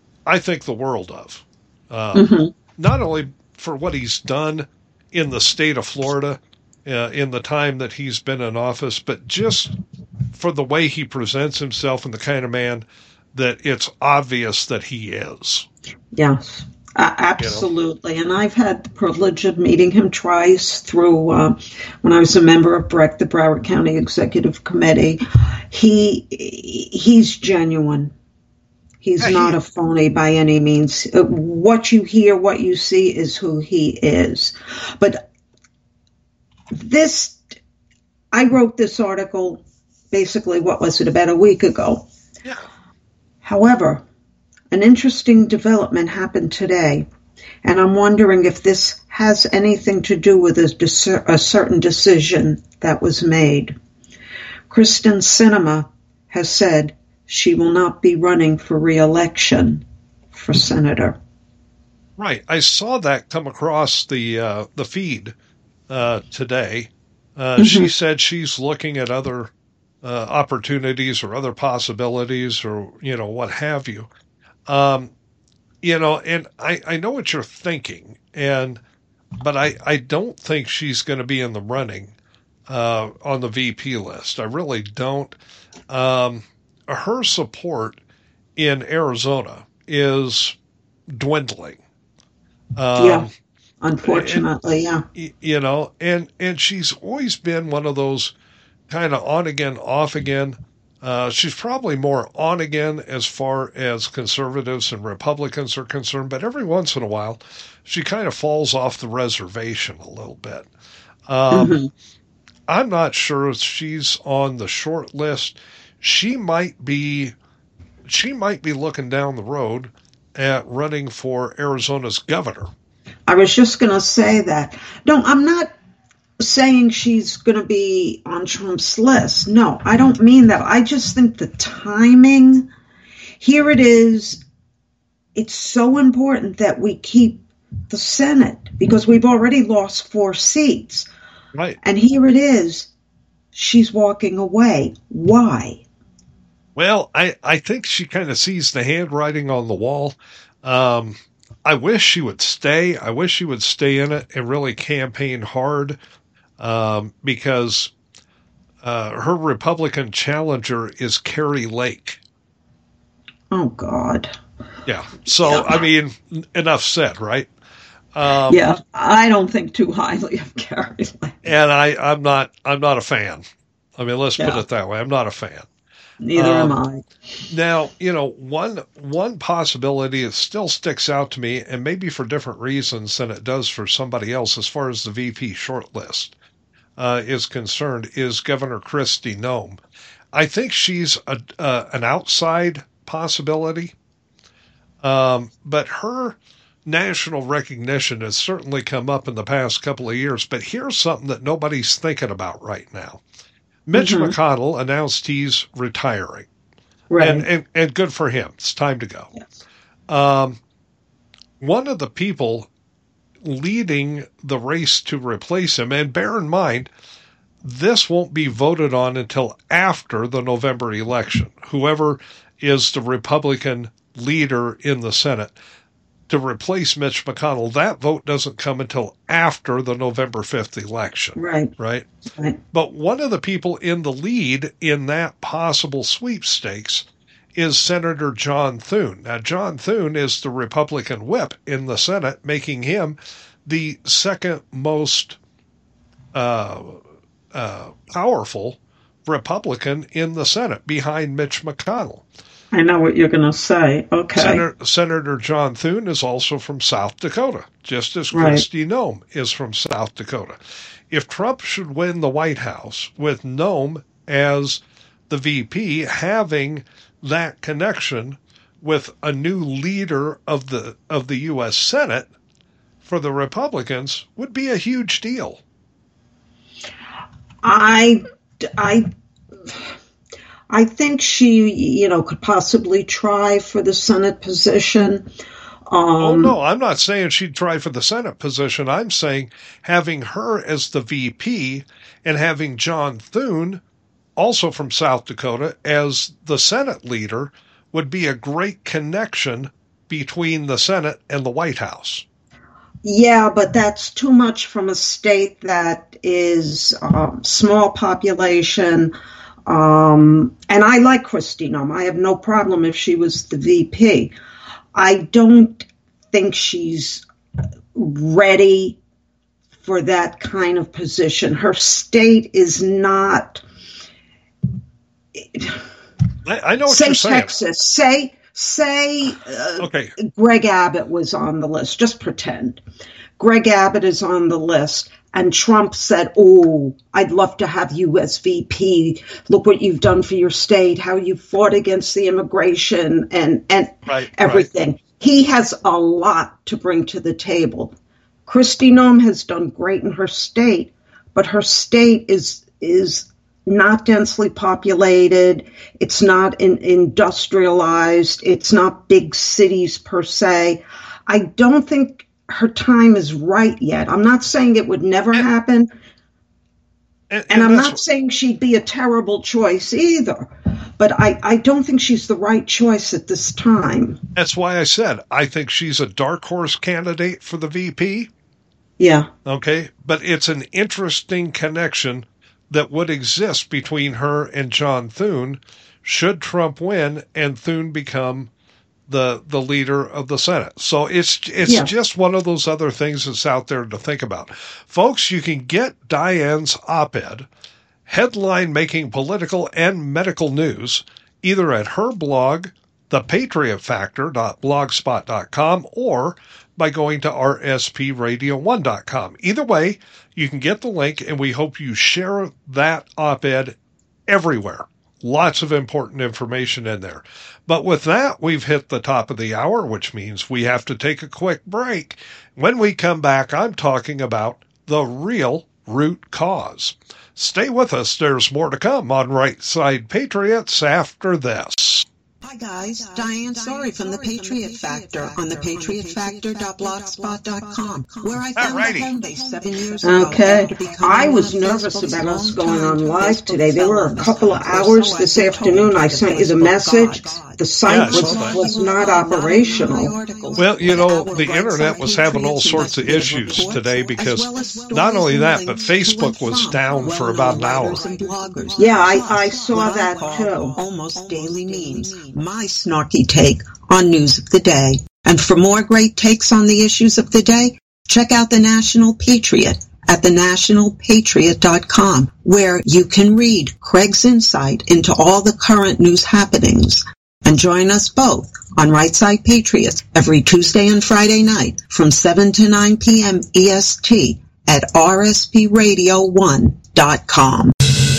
I think the world of, uh, mm-hmm. not only for what he's done in the state of Florida uh, in the time that he's been in office, but just for the way he presents himself and the kind of man that it's obvious that he is. Yes. Uh, absolutely. You know? And I've had the privilege of meeting him twice through uh, when I was a member of B R E C, the Broward County Executive Committee. He he's genuine. He's yeah, not he, a phony by any means. What you hear, what you see is who he is. But this, I wrote this article basically, what was it, about a week ago. Yeah. However, an interesting development happened today, and I'm wondering if this has anything to do with a, a certain decision that was made. Kyrsten Sinema has said she will not be running for re-election for senator. Right. I saw that come across the uh, the feed uh, today. Uh, mm-hmm. She said she's looking at other uh, opportunities or other possibilities or, you know, what have you. Um, you know, and I, I know what you're thinking, and but I, I don't think she's going to be in the running uh, on the V P list. I really don't. Um, her support in Arizona is dwindling. Um, yeah, unfortunately, and, yeah. You know, and, and she's always been one of those kind of on again, off again. Uh, she's probably more on again as far as conservatives and Republicans are concerned, but every once in a while, she kind of falls off the reservation a little bit. Um, mm-hmm. I'm not sure if she's on the short list. She might be, she might be looking down the road at running for Arizona's governor. I was just going to say that. No, I'm not saying she's going to be on Trump's list. No, I don't mean that. I just think the timing, here it is. It's so important that we keep the Senate because we've already lost four seats. Right. And here it is. She's walking away. Why? Well, I, I think she kind of sees the handwriting on the wall. Um, I wish she would stay. I wish she would stay in it and really campaign hard um, because uh, her Republican challenger is Kari Lake. Oh, God. Yeah. So, yeah. I mean, enough said, right? Um, yeah, I don't think too highly of Kari Lake. And I, I'm not I'm not a fan. I mean, let's yeah. put it that way. I'm not a fan. Neither um, am I. Now, you know, one one possibility that still sticks out to me, and maybe for different reasons than it does for somebody else as far as the V P shortlist uh, is concerned, is Governor Kristi Noem. I think she's a, uh, an outside possibility, um, but her national recognition has certainly come up in the past couple of years. But here's something that nobody's thinking about right now. Mitch mm-hmm. McConnell announced he's retiring. Right. And, and, and good for him. It's time to go. Yes. Um, one of the people leading the race to replace him, and bear in mind, this won't be voted on until after the November election. Whoever is the Republican leader in the Senate to replace Mitch McConnell, that vote doesn't come until after the November fifth election. Right. Right. Right. But one of the people in the lead in that possible sweepstakes is Senator John Thune. Now, John Thune is the Republican whip in the Senate, making him the second most uh, uh, powerful Republican in the Senate behind Mitch McConnell. I know what you're going to say. Okay. Senator, Senator John Thune is also from South Dakota, just as right. Kristi Noem is from South Dakota. If Trump should win the White House with Noem as the V P, having that connection with a new leader of the of the U S Senate for the Republicans would be a huge deal. I, I, I think she, you know, could possibly try for the Senate position. Um, oh, no, I'm not saying she'd try for the Senate position. I'm saying having her as the V P and having John Thune, also from South Dakota, as the Senate leader would be a great connection between the Senate and the White House. Yeah, but that's too much from a state that is um, small population. Um, and I like Kristi Noem. I have no problem if she was the V P. I don't think she's ready for that kind of position. Her state is not. I, I know what say you're saying. Texas. Say say. Uh, okay. Greg Abbott was on the list. Just pretend. Greg Abbott is on the list. And Trump said, oh, I'd love to have you as V P. Look what you've done for your state, how you fought against the immigration and, and right, everything. Right. He has a lot to bring to the table. Kristi Noem has done great in her state, but her state is is not densely populated. It's not in, industrialized. It's not big cities per se. I don't think her time is right yet. I'm not saying it would never happen. And, and, and I'm not saying she'd be a terrible choice either. But I, I don't think she's the right choice at this time. That's why I said I think she's a dark horse candidate for the V P. Yeah. Okay. But it's an interesting connection that would exist between her and John Thune should Trump win and Thune become the the leader of the Senate. So it's it's yeah. just one of those other things that's out there to think about. Folks, you can get Diane's op-ed, headline making political and medical news, either at her blog, the patriot factor dot blogspot dot com, or by going to r s p radio one dot com. Either way, you can get the link, and we hope you share that op-ed everywhere. Lots of important information in there. But with that, we've hit the top of the hour, which means we have to take a quick break. When we come back, I'm talking about the real root cause. Stay with us. There's more to come on Right Side Patriots after this. Hi guys, Diane Sorey from the Patriot Factor on the patriot factor dot blogspot dot com, where I found a home base seven years ago. Okay, I was nervous about us going on live today. There were a couple of hours this afternoon. I sent you the message. The site was, was not operational. Well, you know, the internet was having all sorts of issues today because not only that, but Facebook was down for about an hour. Yeah, I, I saw that too. Almost daily memes. My snarky take on news of the day. And for more great takes on the issues of the day, check out the National Patriot at the national patriot dot com, where you can read Craig's insight into all the current news happenings. And join us both on Right Side Patriots every Tuesday and Friday night from seven to nine p.m. E S T at r s p radio one dot com.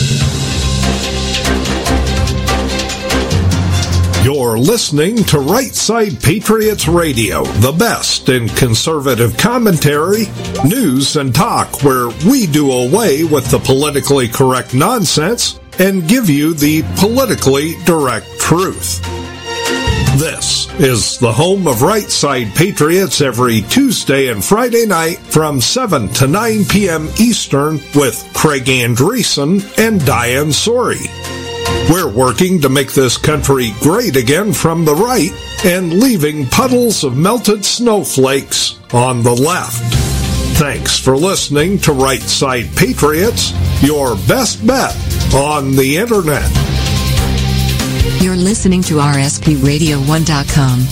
You're listening to Right Side Patriots Radio, the best in conservative commentary, news, and talk, where we do away with the politically correct nonsense and give you the politically direct truth. This is the home of Right Side Patriots every Tuesday and Friday night from seven to nine p.m. Eastern with Craig Andreessen and Diane Sorey. We're working to make this country great again from the right and leaving puddles of melted snowflakes on the left. Thanks for listening to Right Side Patriots, your best bet on the Internet. You're listening to r s p radio one dot com.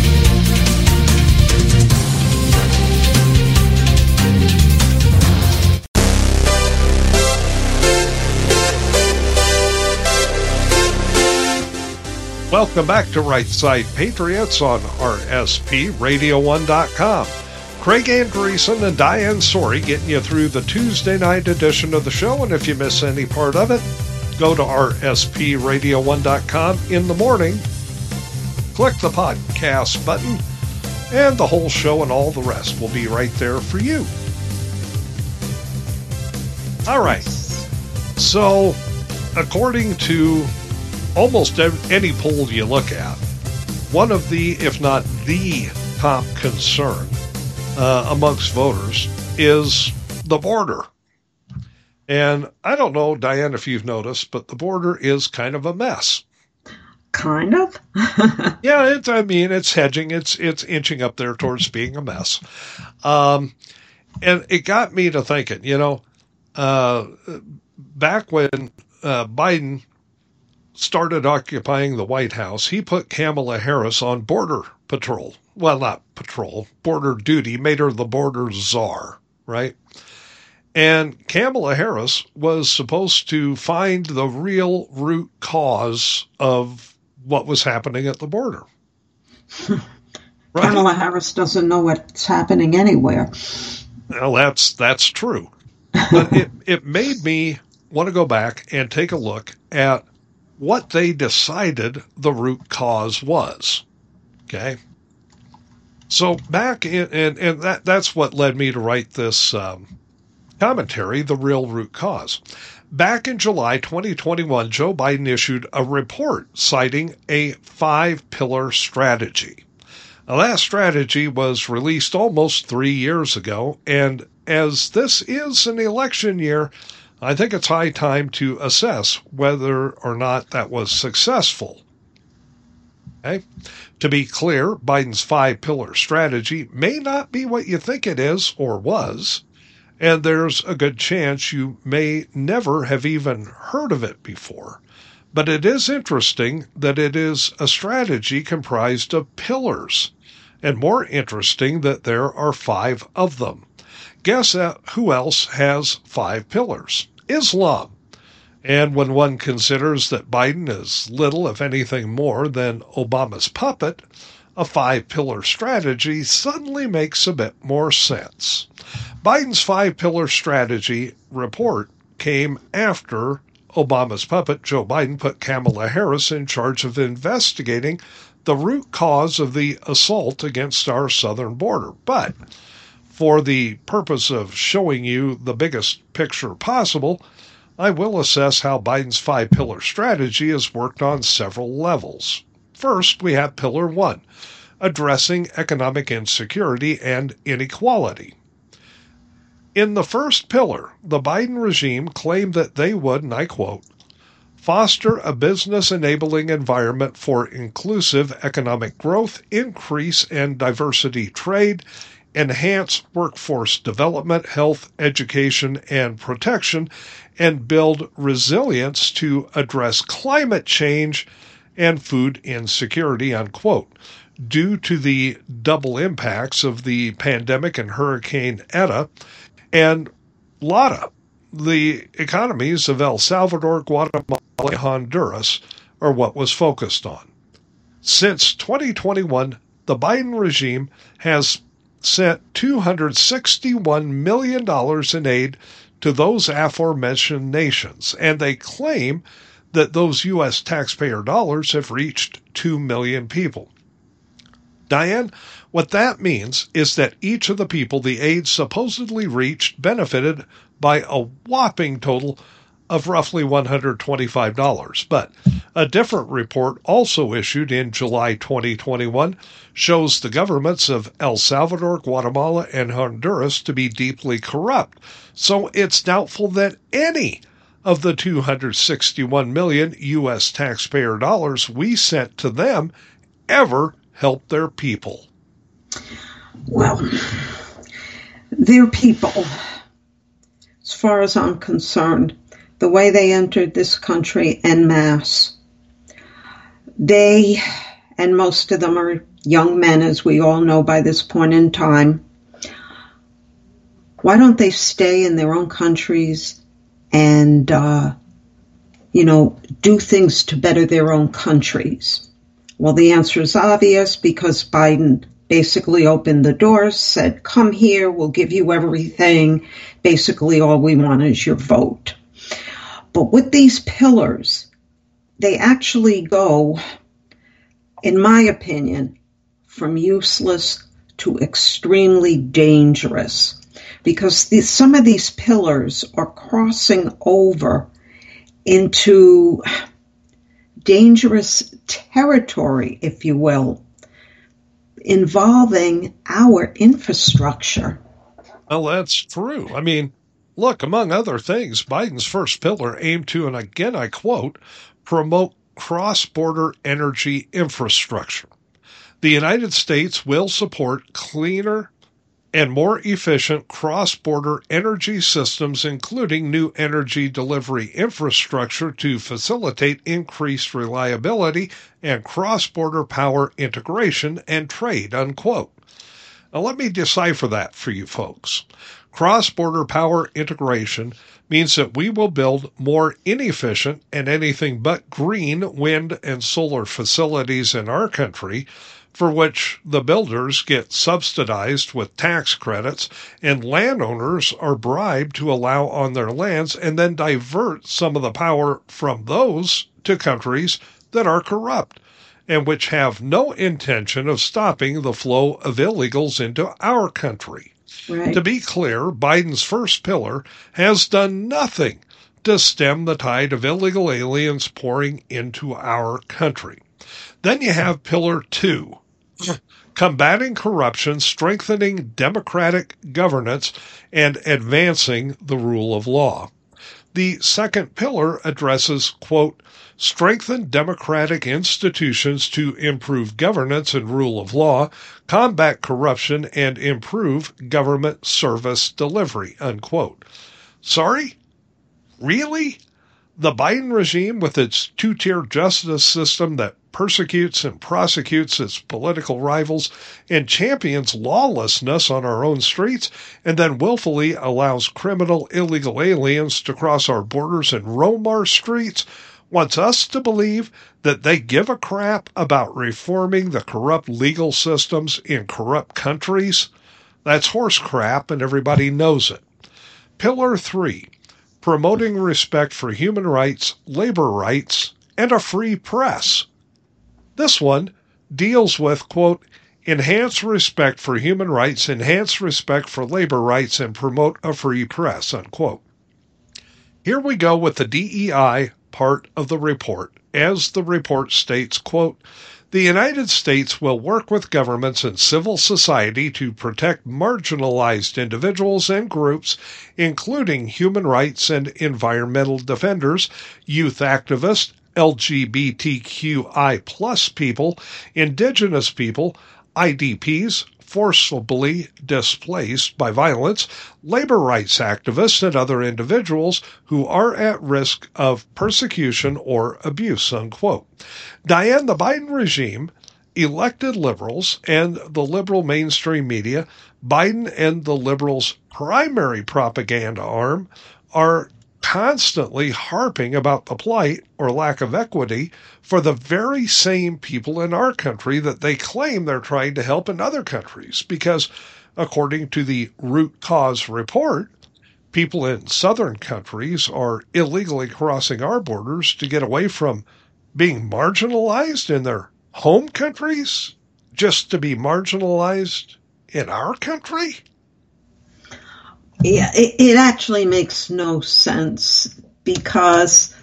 Welcome back to Right Side Patriots on r s p radio one dot com. Craig Andreessen and Diane Sorey getting you through the Tuesday night edition of the show, and if you miss any part of it, go to r s p radio one dot com in the morning, click the podcast button, and the whole show and all the rest will be right there for you. All right. So, according to almost any poll you look at, one of the, if not the top concern uh, amongst voters is the border. And I don't know, Diane, if you've noticed, but the border is kind of a mess. Kind of? Yeah, it's, I mean, it's hedging. It's it's inching up there towards being a mess. Um, and it got me to thinking, you know, uh, back when uh, Biden started occupying the White House, he put Kamala Harris on border patrol. Well, not patrol, border duty, made her the border czar, right? And Kamala Harris was supposed to find the real root cause of what was happening at the border. Right? Kamala Harris doesn't know what's happening anywhere. Well, that's that's true. But it, it made me want to go back and take a look at what they decided the root cause was. Okay? So back in, and, and that that's what led me to write this um, commentary, The Real Root Cause. Back in July twenty twenty-one, Joe Biden issued a report citing a five-pillar strategy. Now, that strategy was released almost three years ago, and as this is an election year, I think it's high time to assess whether or not that was successful. Okay? To be clear, Biden's five-pillar strategy may not be what you think it is or was, and there's a good chance you may never have even heard of it before. But it is interesting that it is a strategy comprised of pillars, and more interesting that there are five of them. Guess who else has five pillars? Islam. And when one considers that Biden is little, if anything more, than Obama's puppet, a five-pillar strategy suddenly makes a bit more sense. Biden's five-pillar strategy report came after Obama's puppet, Joe Biden, put Kamala Harris in charge of investigating the root cause of the assault against our southern border. But for the purpose of showing you the biggest picture possible, I will assess how Biden's five-pillar strategy has worked on several levels. First, we have Pillar one, addressing economic insecurity and inequality. In the first pillar, the Biden regime claimed that they would, and I quote, foster a business-enabling environment for inclusive economic growth, increase and diversity trade, enhance workforce development, health, education, and protection, and build resilience to address climate change and food insecurity, unquote. Due to the double impacts of the pandemic and Hurricane Eta and Lata, the economies of El Salvador, Guatemala, and Honduras are what was focused on. Since twenty twenty-one, the Biden regime has sent two hundred sixty-one million dollars in aid to those aforementioned nations, and they claim that those U S taxpayer dollars have reached two million people. Diane, what that means is that each of the people the aid supposedly reached benefited by a whopping total of roughly one hundred twenty-five dollars. But a different report also issued in July twenty twenty-one shows the governments of El Salvador, Guatemala, and Honduras to be deeply corrupt. So it's doubtful that any of the two hundred sixty-one million U S taxpayer dollars we sent to them ever helped their people. Well, their people, as far as I'm concerned, the way they entered this country en masse, they, and most of them are young men, as we all know by this point in time, why don't they stay in their own countries and, uh, you know, do things to better their own countries? Well, the answer is obvious, because Biden basically opened the doors, said, come here, we'll give you everything. Basically, all we want is your vote. But with these pillars, they actually go, in my opinion, from useless to extremely dangerous, because these, some of these pillars are crossing over into dangerous territory, if you will, involving our infrastructure. Well, that's true. I mean, look, among other things, Biden's first pillar aimed to, and again I quote, promote cross-border energy infrastructure. The United States will support cleaner and more efficient cross-border energy systems, including new energy delivery infrastructure to facilitate increased reliability and cross-border power integration and trade, unquote. Now let me decipher that for you folks. Cross-border power integration means that we will build more inefficient and anything but green wind and solar facilities in our country, for which the builders get subsidized with tax credits and landowners are bribed to allow on their lands and then divert some of the power from those to countries that are corrupt and which have no intention of stopping the flow of illegals into our country. Right. To be clear, Biden's first pillar has done nothing to stem the tide of illegal aliens pouring into our country. Then you have pillar two, combating corruption, strengthening democratic governance, and advancing the rule of law. The second pillar addresses, quote, strengthen democratic institutions to improve governance and rule of law, combat corruption, and improve government service delivery, unquote. Sorry? Really? The Biden regime, with its two-tier justice system that persecutes and prosecutes its political rivals and champions lawlessness on our own streets, and then willfully allows criminal illegal aliens to cross our borders and roam our streets, wants us to believe that they give a crap about reforming the corrupt legal systems in corrupt countries? That's horse crap, and everybody knows it. Pillar three, promoting respect for human rights, labor rights, and a free press. This one deals with, quote, enhance respect for human rights, enhance respect for labor rights, and promote a free press, unquote. Here we go with the D E I part of the report. As the report states, quote, the United States will work with governments and civil society to protect marginalized individuals and groups, including human rights and environmental defenders, youth activists, L G B T Q I plus people, indigenous people, I D Ps, forcibly displaced by violence, labor rights activists, and other individuals who are at risk of persecution or abuse, unquote. Diane, the Biden regime, elected liberals, and the liberal mainstream media, Biden and the liberals' primary propaganda arm, are constantly harping about the plight or lack of equity for the very same people in our country that they claim they're trying to help in other countries. Because, according to the root cause report, people in southern countries are illegally crossing our borders to get away from being marginalized in their home countries, just to be marginalized in our country? Yeah, it, it actually makes no sense because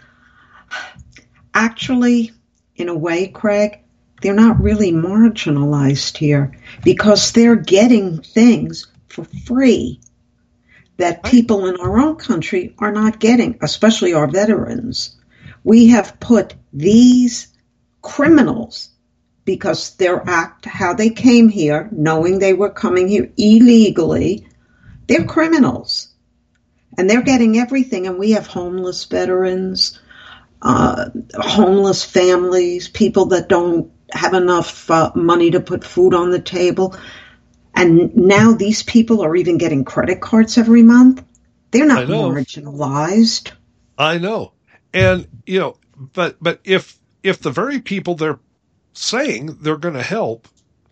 actually, in a way, Craig, they're not really marginalized here because they're getting things for free that people in our own country are not getting, especially our veterans. We have put these criminals, because their act, how they came here, knowing they were coming here illegally, they're criminals, and they're getting everything. And we have homeless veterans, uh, homeless families, people that don't have enough uh, money to put food on the table. And now these people are even getting credit cards every month. They're not marginalized. I know. And, you know, but but if if the very people they're saying they're going to help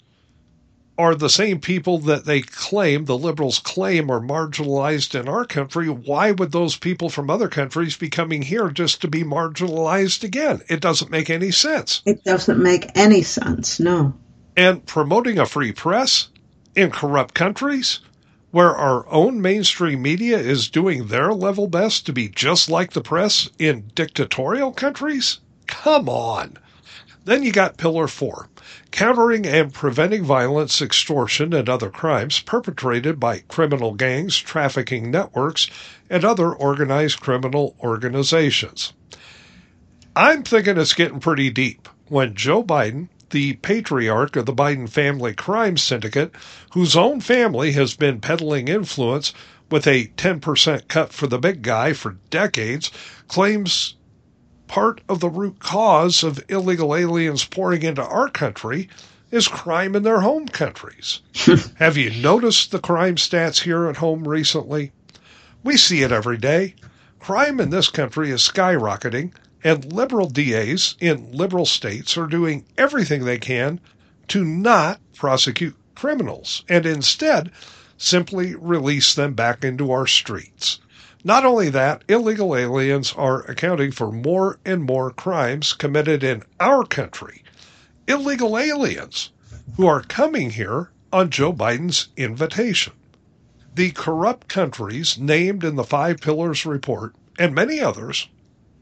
are the same people that they claim, the liberals claim, are marginalized in our country, why would those people from other countries be coming here just to be marginalized again? It doesn't make any sense. It doesn't make any sense, no. And promoting a free press in corrupt countries where our own mainstream media is doing their level best to be just like the press in dictatorial countries? Come on. Then you got Pillar four, countering and preventing violence, extortion, and other crimes perpetrated by criminal gangs, trafficking networks, and other organized criminal organizations. I'm thinking it's getting pretty deep when Joe Biden the patriarch of the Biden family crime syndicate, whose own family has been peddling influence with a ten percent cut for the big guy for decades, claims part of the root cause of illegal aliens pouring into our country is crime in their home countries. Have you noticed the crime stats here at home recently? We see it every day. Crime in this country is skyrocketing, and liberal D As in liberal states are doing everything they can to not prosecute criminals, and instead simply release them back into our streets. Not only that, illegal aliens are accounting for more and more crimes committed in our country. Illegal aliens who are coming here on Joe Biden's invitation. The corrupt countries named in the Five Pillars report, and many others,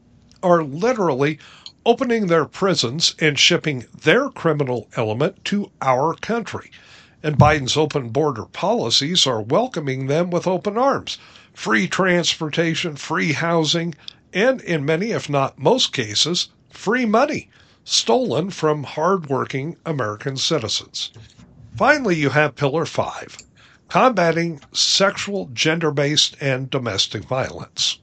are literally opening their prisons and shipping their criminal element to our country. And Biden's open border policies are welcoming them with open arms. Free transportation, free housing, and in many, if not most cases, free money stolen from hardworking American citizens. Finally, you have Pillar five, combating sexual, gender-based, and domestic violence.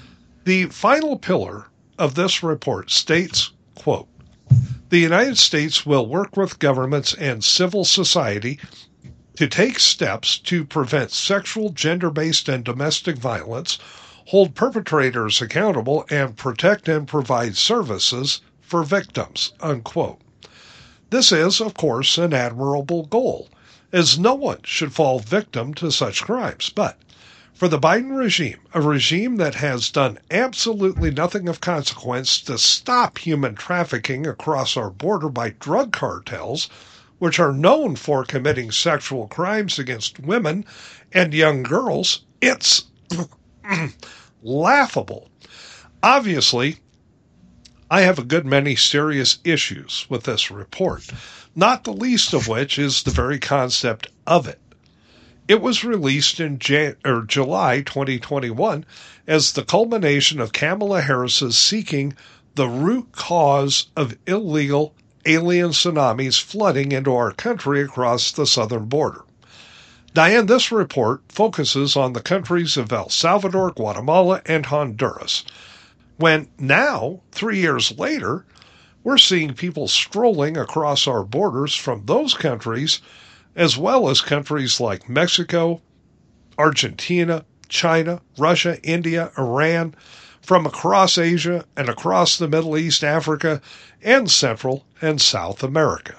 The final pillar of this report states, quote, "The United States will work with governments and civil society to take steps to prevent sexual, gender-based, and domestic violence, hold perpetrators accountable, and protect and provide services for victims," unquote. This is, of course, an admirable goal, as no one should fall victim to such crimes. But for the Biden regime, a regime that has done absolutely nothing of consequence to stop human trafficking across our border by drug cartels, which are known for committing sexual crimes against women and young girls, it's laughable. Obviously, I have a good many serious issues with this report, not the least of which is the very concept of it. It was released in Jan- or July twenty twenty-one as the culmination of Kamala Harris's seeking the root cause of illegal alien tsunamis flooding into our country across the southern border. Diane, this report focuses on the countries of El Salvador, Guatemala, and Honduras, when now, three years later, we're seeing people strolling across our borders from those countries, as well as countries like Mexico, Argentina, China, Russia, India, Iran, from across Asia and across the Middle East, Africa, and Central and South America.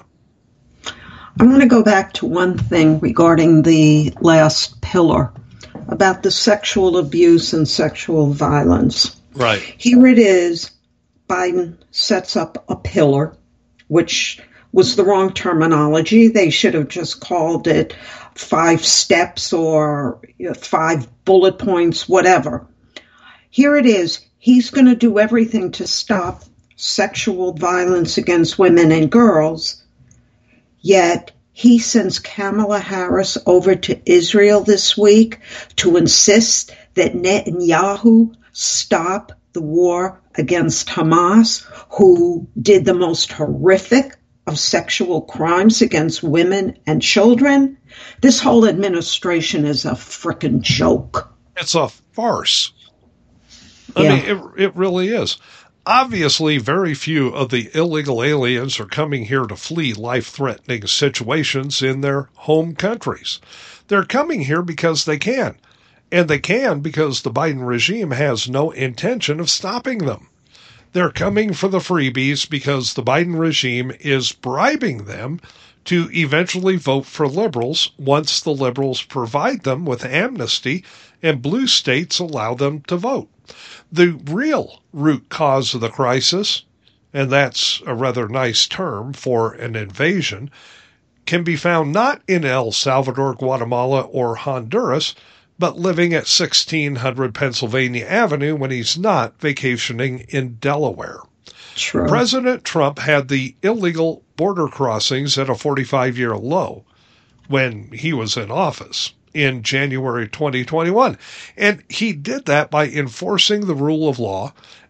I want to go back to one thing regarding the last pillar about the sexual abuse and sexual violence. Right. Here it is. Biden sets up a pillar, which was the wrong terminology. They should have just called it five steps or five bullet points, whatever. Here it is. He's going to do everything to stop sexual violence against women and girls, yet he sends Kamala Harris over to Israel this week to insist that Netanyahu stop the war against Hamas, who did the most horrific of sexual crimes against women and children. This whole administration is a frickin' joke. It's a farce. I Yeah. mean, it, it really is. Obviously, very few of the illegal aliens are coming here to flee life-threatening situations in their home countries. They're coming here because they can. And they can because the Biden regime has no intention of stopping them. They're coming for the freebies because the Biden regime is bribing them to eventually vote for liberals once the liberals provide them with amnesty and blue states allow them to vote. The real root cause of the crisis, and that's a rather nice term for an invasion, can be found not in El Salvador, Guatemala, or Honduras, but living at sixteen hundred Pennsylvania Avenue when he's not vacationing in Delaware. True. President Trump had the illegal border crossings at a forty-five-year low when he was in office in January twenty twenty-one. And he did that by enforcing the rule of law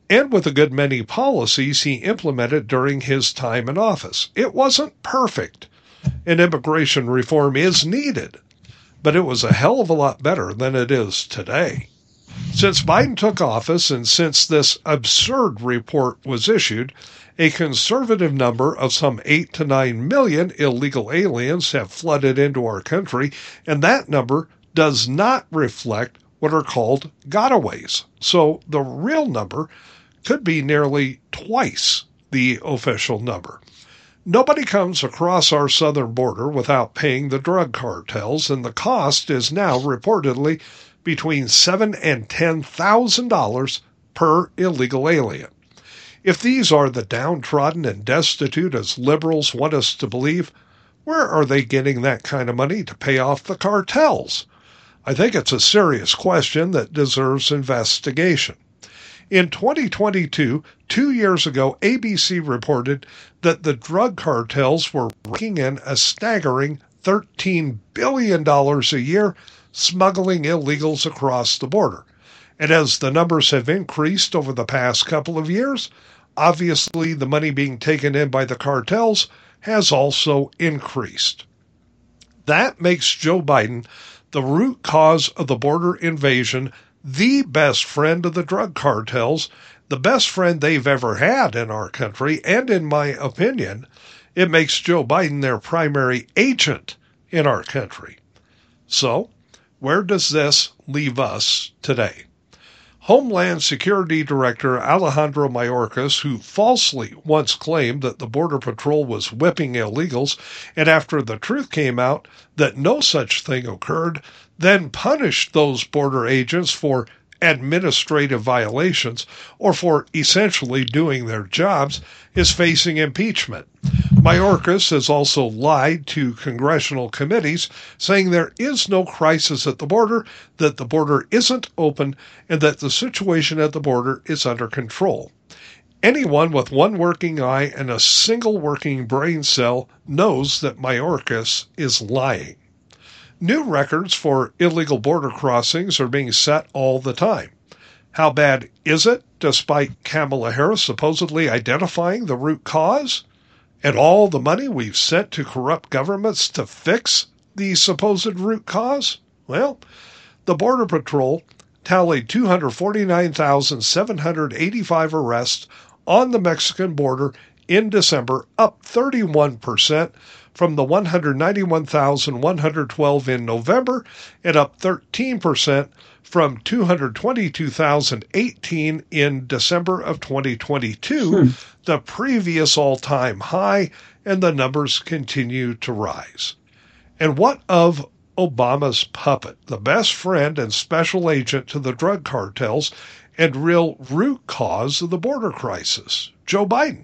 and with a good many policies he implemented during his time in office. It wasn't perfect, and immigration reform is needed, but it was a hell of a lot better than it is today. Since Biden took office and since this absurd report was issued, a conservative number of some eight to nine million illegal aliens have flooded into our country, and that number does not reflect what are called gotaways. So the real number could be nearly twice the official number. Nobody comes across our southern border without paying the drug cartels, and the cost is now reportedly between seven and ten thousand dollars per illegal alien. If these are the downtrodden and destitute as liberals want us to believe, where are they getting that kind of money to pay off the cartels? I think it's a serious question that deserves investigation. In twenty twenty-two, two years ago, A B C reported that the drug cartels were raking in a staggering thirteen billion dollars a year smuggling illegals across the border. And as the numbers have increased over the past couple of years, obviously the money being taken in by the cartels has also increased. That makes Joe Biden the root cause of the border invasion, the best friend of the drug cartels, the best friend they've ever had in our country, and in my opinion, it makes Joe Biden their primary agent in our country. So, where does this leave us today? Homeland Security Director Alejandro Mayorkas, who falsely once claimed that the Border Patrol was whipping illegals, and after the truth came out that no such thing occurred, then punished those border agents for administrative violations or for essentially doing their jobs, is facing impeachment. Mayorkas has also lied to congressional committees, saying there is no crisis at the border, that the border isn't open, and that the situation at the border is under control. Anyone with one working eye and a single working brain cell knows that Mayorkas is lying. New records for illegal border crossings are being set all the time. How bad is it, despite Kamala Harris supposedly identifying the root cause? And all the money we've sent to corrupt governments to fix the supposed root cause? Well, the Border Patrol tallied two hundred forty-nine thousand seven hundred eighty-five arrests on the Mexican border in December, up thirty-one percent from the one hundred ninety-one thousand one hundred twelve in November, and up thirteen percent from two hundred twenty-two thousand eighteen in December of twenty twenty-two, hmm. the previous all-time high, and the numbers continue to rise. And what of Obama's puppet, the best friend and special agent to the drug cartels and real root cause of the border crisis, Joe Biden?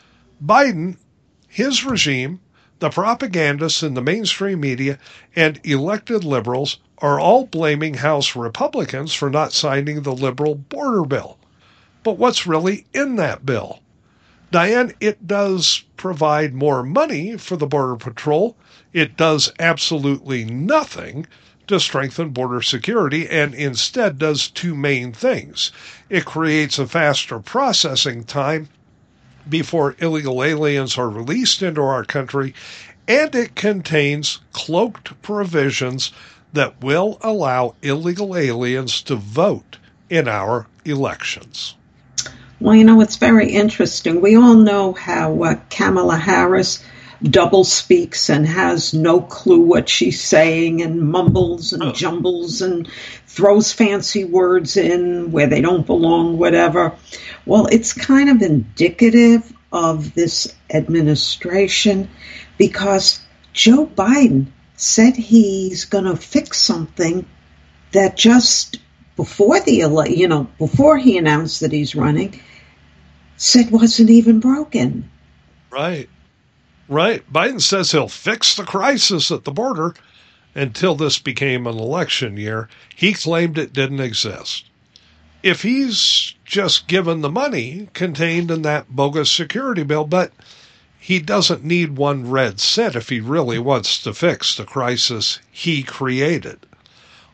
Biden, his regime, the propagandists in the mainstream media, and elected liberals are all blaming House Republicans for not signing the liberal border bill. But what's really in that bill? Diane, it does provide more money for the Border Patrol. It does absolutely nothing to strengthen border security, and instead does two main things. It creates a faster processing time before illegal aliens are released into our country, and it contains cloaked provisions that will allow illegal aliens to vote in our elections. Well, you know, it's very interesting. We all know how uh, Kamala Harris double speaks and has no clue what she's saying and mumbles and oh. jumbles and throws fancy words in where they don't belong, whatever. Well, it's kind of indicative of this administration because Joe Biden said he's going to fix something that just before the ele- you know, before he announced that he's running, said wasn't even broken. Right. Right. Biden says he'll fix the crisis at the border. Until this became an election year, he claimed it didn't exist. If he's just given the money contained in that bogus security bill, but he doesn't need one red cent if he really wants to fix the crisis he created.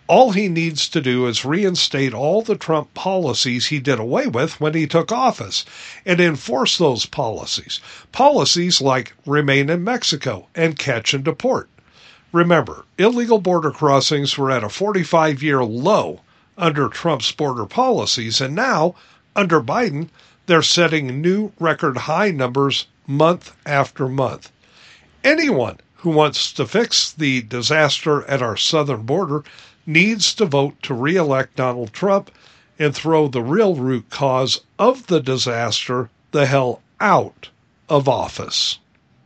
All he needs to do is reinstate all the Trump policies he did away with when he took office and enforce those policies. Policies like remain in Mexico and catch and deport. Remember, illegal border crossings were at a forty-five-year low under Trump's border policies, and now, under Biden, they're setting new record high numbers month after month. Anyone who wants to fix the disaster at our southern border needs to vote to re-elect Donald Trump and throw the real root cause of the disaster the hell out of office.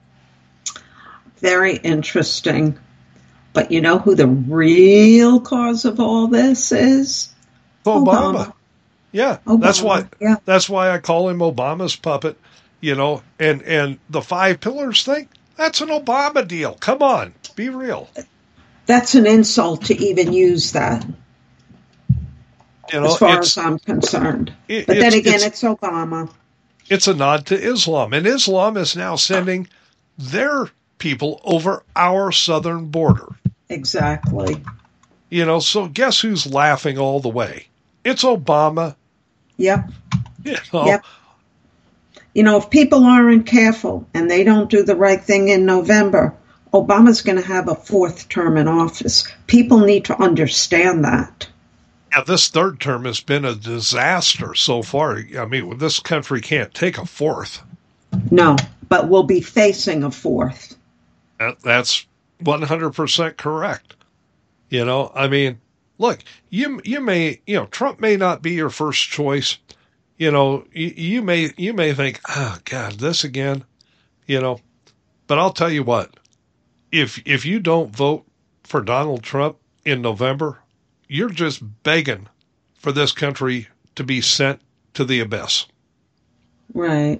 Very interesting. But you know who the real cause of all this is? Obama. Obama. Yeah, Obama. that's why Yeah. that's why I call him Obama's puppet, you know, and, and the five pillars thing, that's an Obama deal. Come on, be real. That's an insult to even use that, You know, as far it's, as I'm concerned. it- But then it's- again, it's- it's Obama. it's a nod to Islam, and Islam is now sending their people over our southern border. Exactly. You know, so guess who's laughing all the way? It's Obama. Yep. You know, Yep. You know, if people aren't careful and they don't do the right thing in November, Obama's going to have a fourth term in office. People need to understand that. yeah, this third term has been a disaster so far. I mean, this country can't take a fourth. No, but we'll be facing a fourth. That, that's one hundred percent correct. You know, I mean, look, you you may, you know, Trump may not be your first choice. You know, you, you may you may think, oh God, this again. You know, but I'll tell you what, if if you don't vote for Donald Trump in November, you're just begging for this country to be sent to the abyss. Right.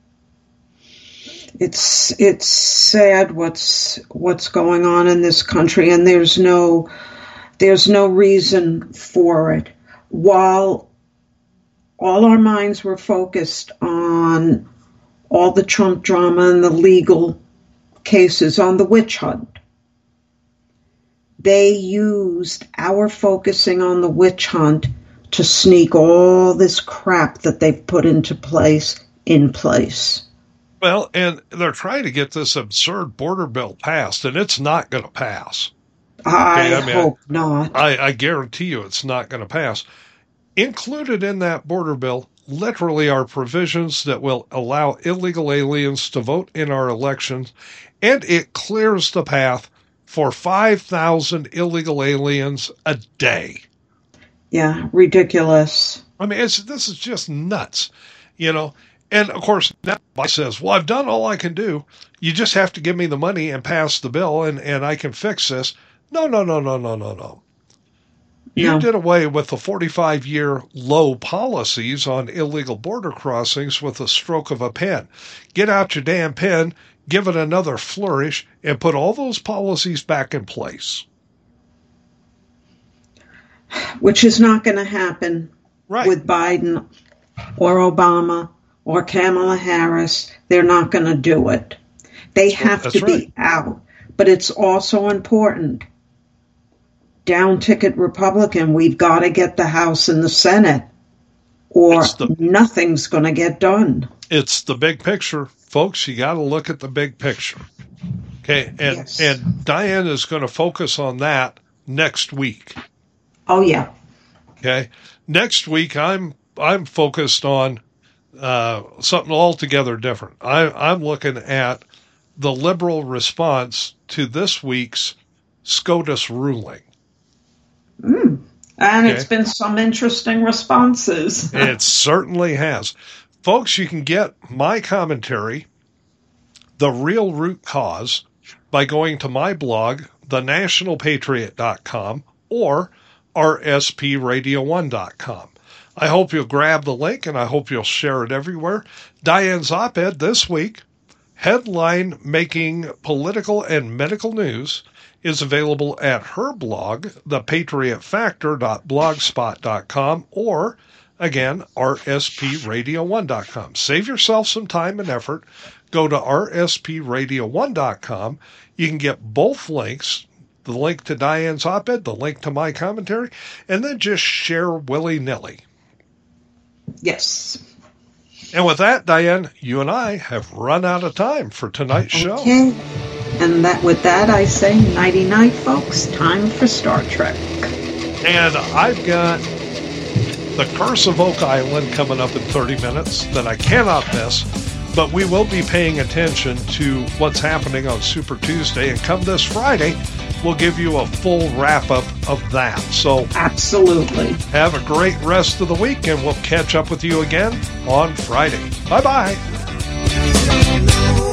It's it's sad what's what's going on in this country, and there's no there's no reason for it. While all our minds were focused on all the Trump drama and the legal cases on the witch hunt, they used our focusing on the witch hunt to sneak all this crap that they've put into place in place. Well, and they're trying to get this absurd border bill passed, and it's not going to pass. I, Okay, I mean, hope not. I, I guarantee you it's not going to pass. Included in that border bill literally are provisions that will allow illegal aliens to vote in our elections, and it clears the path for five thousand illegal aliens a day. Yeah, ridiculous. I mean, it's, this is just nuts, you know. And, of course, now Biden says, well, I've done all I can do. You just have to give me the money and pass the bill, and, and I can fix this. No, no, no, no, no, no, no. You No. did away with the forty-five-year low policies on illegal border crossings with a stroke of a pen. Get out your damn pen, give it another flourish, and put all those policies back in place. Which is not going to happen Right. with Biden or Obama or Kamala Harris. They're not going to do it. They have That's to right. be out. But it's also important. Down ticket Republican, we've got to get the House and the Senate, or It's the- nothing's going to get done. It's the big picture, folks. You got to look at the big picture. Okay, and Yes. and Diane is going to focus on that next week. Oh, yeah. Okay, next week I'm I'm focused on uh, something altogether different. I, I'm looking at the liberal response to this week's SCOTUS ruling. And Okay. it's been some interesting responses. It certainly has. Folks, you can get my commentary, The Real Root Cause, by going to my blog, the national patriot dot com or r s p radio one dot com. I hope you'll grab the link, and I hope you'll share it everywhere. Diane's op-ed this week, headline making political and medical news, is available at her blog, the patriot factor dot blogspot dot com, or, again, r s p radio one dot com. Save yourself some time and effort. Go to r s p radio one dot com. You can get both links the link to Diane's op-ed, the link to my commentary, and then just share willy-nilly. Yes. And with that, Diane, you and I have run out of time for tonight's show. Okay. And that with that, I say nighty-night, folks. Time for Star Trek. And I've got The Curse of Oak Island coming up in thirty minutes that I cannot miss. But we will be paying attention to what's happening on Super Tuesday. And come this Friday, we'll give you a full wrap-up of that. So absolutely. Have a great rest of the week, and we'll catch up with you again on Friday. Bye-bye.